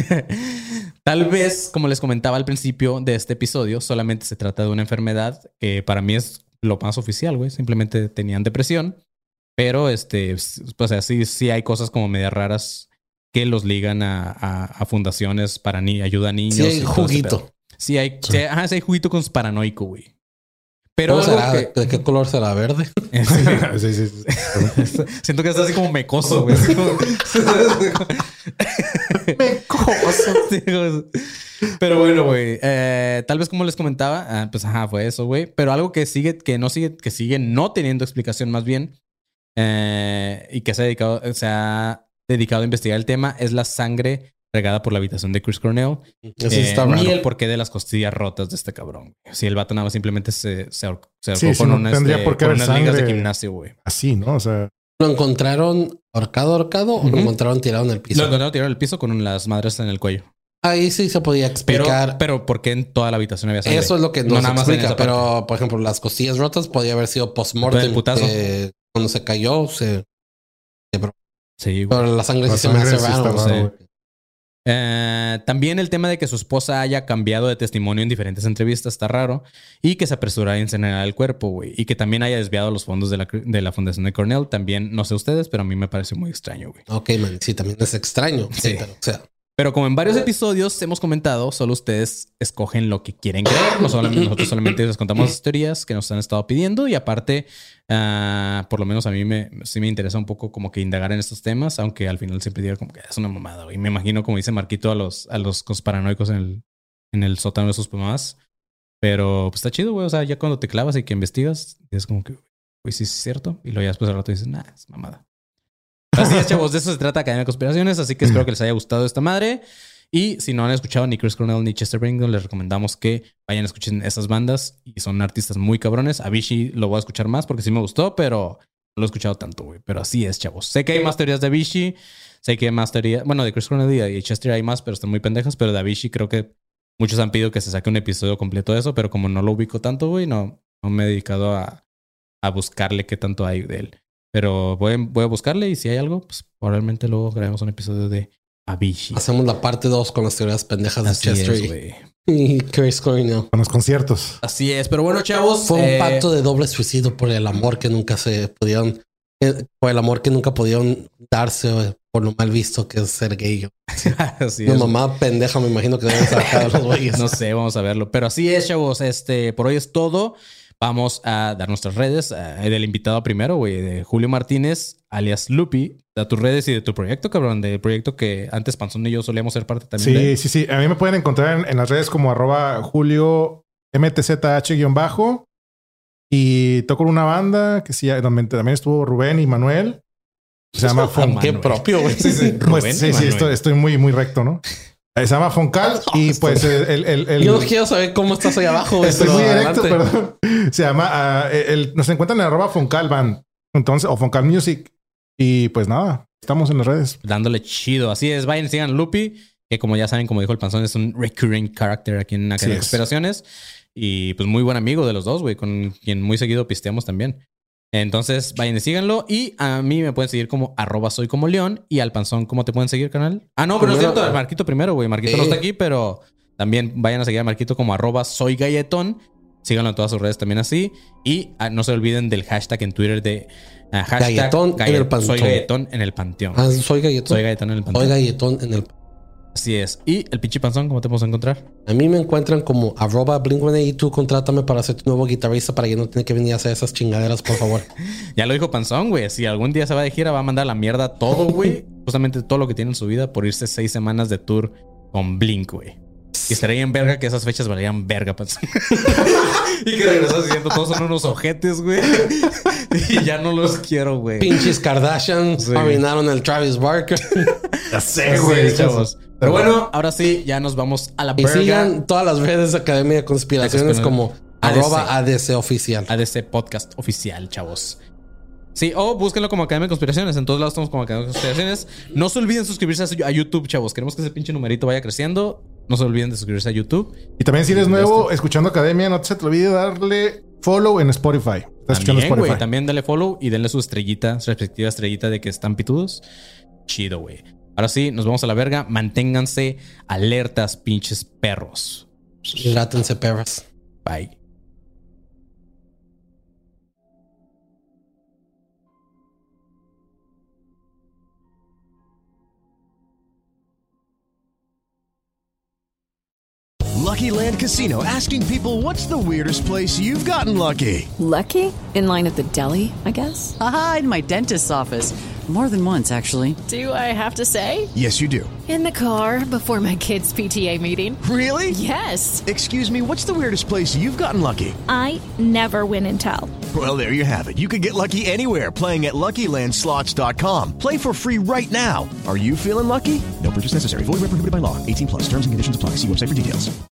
Tal vez, como les comentaba al principio de este episodio, solamente se trata de una enfermedad que para mí es lo más oficial, güey. Simplemente tenían depresión. Pero, pues así sí hay cosas como medias raras que los ligan a fundaciones para ayuda a niños. Sí hay juguito. Sí hay juguito paranoico, güey. Pero ¿de qué color será? ¿Verde? Sí. Siento que está así como mecoso, güey. Mecoso. Pero bueno, güey. Tal vez como les comentaba, pues fue eso, güey. Pero algo que sigue no teniendo explicación más bien. Y que se ha dedicado a investigar el tema es la sangre regada por la habitación de Chris Cornell. Ni el porqué de las costillas rotas de este cabrón. Si el vato nada más simplemente se ahorcó con unas ligas de gimnasio, güey. Así, ¿no? O sea... ¿Lo encontraron ahorcado o lo encontraron tirado en el piso? Lo encontraron tirado en el piso con las madres en el cuello. Ahí sí se podía explicar. Pero ¿por qué en toda la habitación había sangre? Eso es lo que no se explica. Pero, por ejemplo, las costillas rotas podía haber sido post-mortem. Cuando se cayó, sí, güey. Pero la sangre sí se me hace raro. También el tema de que su esposa haya cambiado de testimonio en diferentes entrevistas está raro. Y que se apresurara a incinerar el cuerpo, güey. Y que también haya desviado los fondos de la fundación de Cornell. También, no sé ustedes, pero a mí me pareció muy extraño, güey. Ok, man. Sí, también es extraño. Sí. Pero, o sea... Pero como en varios episodios hemos comentado, solo ustedes escogen lo que quieren creer. Nosotros solamente les contamos las teorías que nos han estado pidiendo. Y aparte, por lo menos a mí sí me interesa un poco como que indagar en estos temas. Aunque al final siempre digo como que es una mamada, güey. Me imagino, como dice Marquito, a los conspiranoicos en el sótano de sus mamás. Pero pues está chido, güey. O sea, ya cuando te clavas y que investigas, es como que, güey, sí es cierto. Y luego ya después al rato dices, es mamada. Así es, chavos. De eso se trata Academia de Conspiraciones. Así que espero que les haya gustado esta madre. Y si no han escuchado ni Chris Cornell ni Chester Bennington, les recomendamos que vayan a escuchar esas bandas. Y son artistas muy cabrones. Avicii lo voy a escuchar más porque sí me gustó, pero no lo he escuchado tanto, güey. Pero así es, chavos. Sé que hay más teorías de Avicii. Sé que hay más teorías... Bueno, de Chris Cornell y de Chester hay más, pero están muy pendejas. Pero de Avicii creo que muchos han pedido que se saque un episodio completo de eso. Pero como no lo ubico tanto, güey, no me he dedicado a buscarle qué tanto hay de él. Pero voy a buscarle y si hay algo, pues probablemente luego grabemos un episodio de Avicii. Hacemos la parte 2 con las teorías pendejas de Chester y Chris Cornell. Con los conciertos. Así es. Pero bueno, chavos. Fue un pacto de doble suicidio por el amor que nunca por el amor que nunca pudieron darse por lo mal visto que es ser gay. Así es. Una mamá pendeja, me imagino que deben sacar los güeyes. No sé, vamos a verlo. Pero así es, chavos. Por hoy es todo. Vamos a dar nuestras redes del invitado primero, güey, de Julio Martínez, alias Lupi. Da tus redes y de tu proyecto, cabrón. Del proyecto que antes Panzón y yo solíamos ser parte también. Sí. A mí me pueden encontrar en las redes como @Julio MTZH_ y toco en una banda que sí, donde también estuvo Rubén y Manuel. Se llama Qué propio, güey. Estoy muy, muy recto, ¿no? Se llama Foncal y pues Yo no quiero saber cómo estás ahí abajo. Estoy muy directo, perdón. Se llama... nos encuentran en @FoncalBand. Entonces, o Foncal Music. Y pues nada, estamos en las redes. Dándole chido. Así es. Vayan, sigan Lupi. Que como ya saben, como dijo el Panzón, es un recurring character aquí en Academia de Conspiraciones. Y pues muy buen amigo de los dos, güey. Con quien muy seguido pisteamos también. Entonces, vayan y síganlo. Y a mí me pueden seguir como @soycomoleón. Y al Panzón, ¿cómo te pueden seguir, canal? No, pero no es cierto. Al Marquito primero, güey. Marquito no está aquí, pero también vayan a seguir a Marquito como @soygalletón. Síganlo en todas sus redes también así. Y no se olviden del hashtag en Twitter de Galletón en el Panteón. Soy Galletón en el Panteón. Soy Galletón. Soy Galletón en el Panteón. Soy Galletón en el Panteón. Así es. ¿Y el pinche Panzón, cómo te podemos encontrar? A mí me encuentran como @Blink182. Contrátame para ser tu nuevo guitarrista para que no tenga que venir a hacer esas chingaderas, por favor. Ya lo dijo Panzón, güey. Si algún día se va de gira, va a mandar a la mierda todo, güey. Justamente todo lo que tiene en su vida por irse 6 semanas de tour con Blink, güey. Y estaría en verga que esas fechas valían verga, Panzón. Y que regresas diciendo todos son unos ojetes, güey. Y ya no los quiero, güey. Pinches Kardashian arruinaron el Travis Barker. Ya sé, güey, chavos. Pero bueno, ahora sí, ya nos vamos a la verga. Y sigan todas las redes de Academia de Conspiraciones como @ADC Oficial. ADC Podcast Oficial, chavos. Sí, o búsquenlo como Academia de Conspiraciones. En todos lados estamos como Academia de Conspiraciones. No se olviden suscribirse a YouTube, chavos. Queremos que ese pinche numerito vaya creciendo. No se olviden de suscribirse a YouTube. Y también si eres nuevo escuchando Academia, no se te olvide darle follow en Spotify. También, güey. También dale follow y denle su estrellita, su respectiva estrellita de que están pitudos. Chido, güey. Ahora sí, nos vamos a la verga. Manténganse alertas, pinches perros. Látense, perras. Bye. Lucky Land Casino, asking people, what's the weirdest place you've gotten lucky? Lucky? In line at the deli, I guess? Aha, in my dentist's office. More than once, actually. Do I have to say? Yes, you do. In the car before my kids' PTA meeting. Really? Yes. Excuse me, what's the weirdest place you've gotten lucky? I never win and tell. Well, there you have it. You can get lucky anywhere, playing at LuckyLandSlots.com. Play for free right now. Are you feeling lucky? No purchase necessary. Void where prohibited by law. 18+. Terms and conditions apply. See website for details.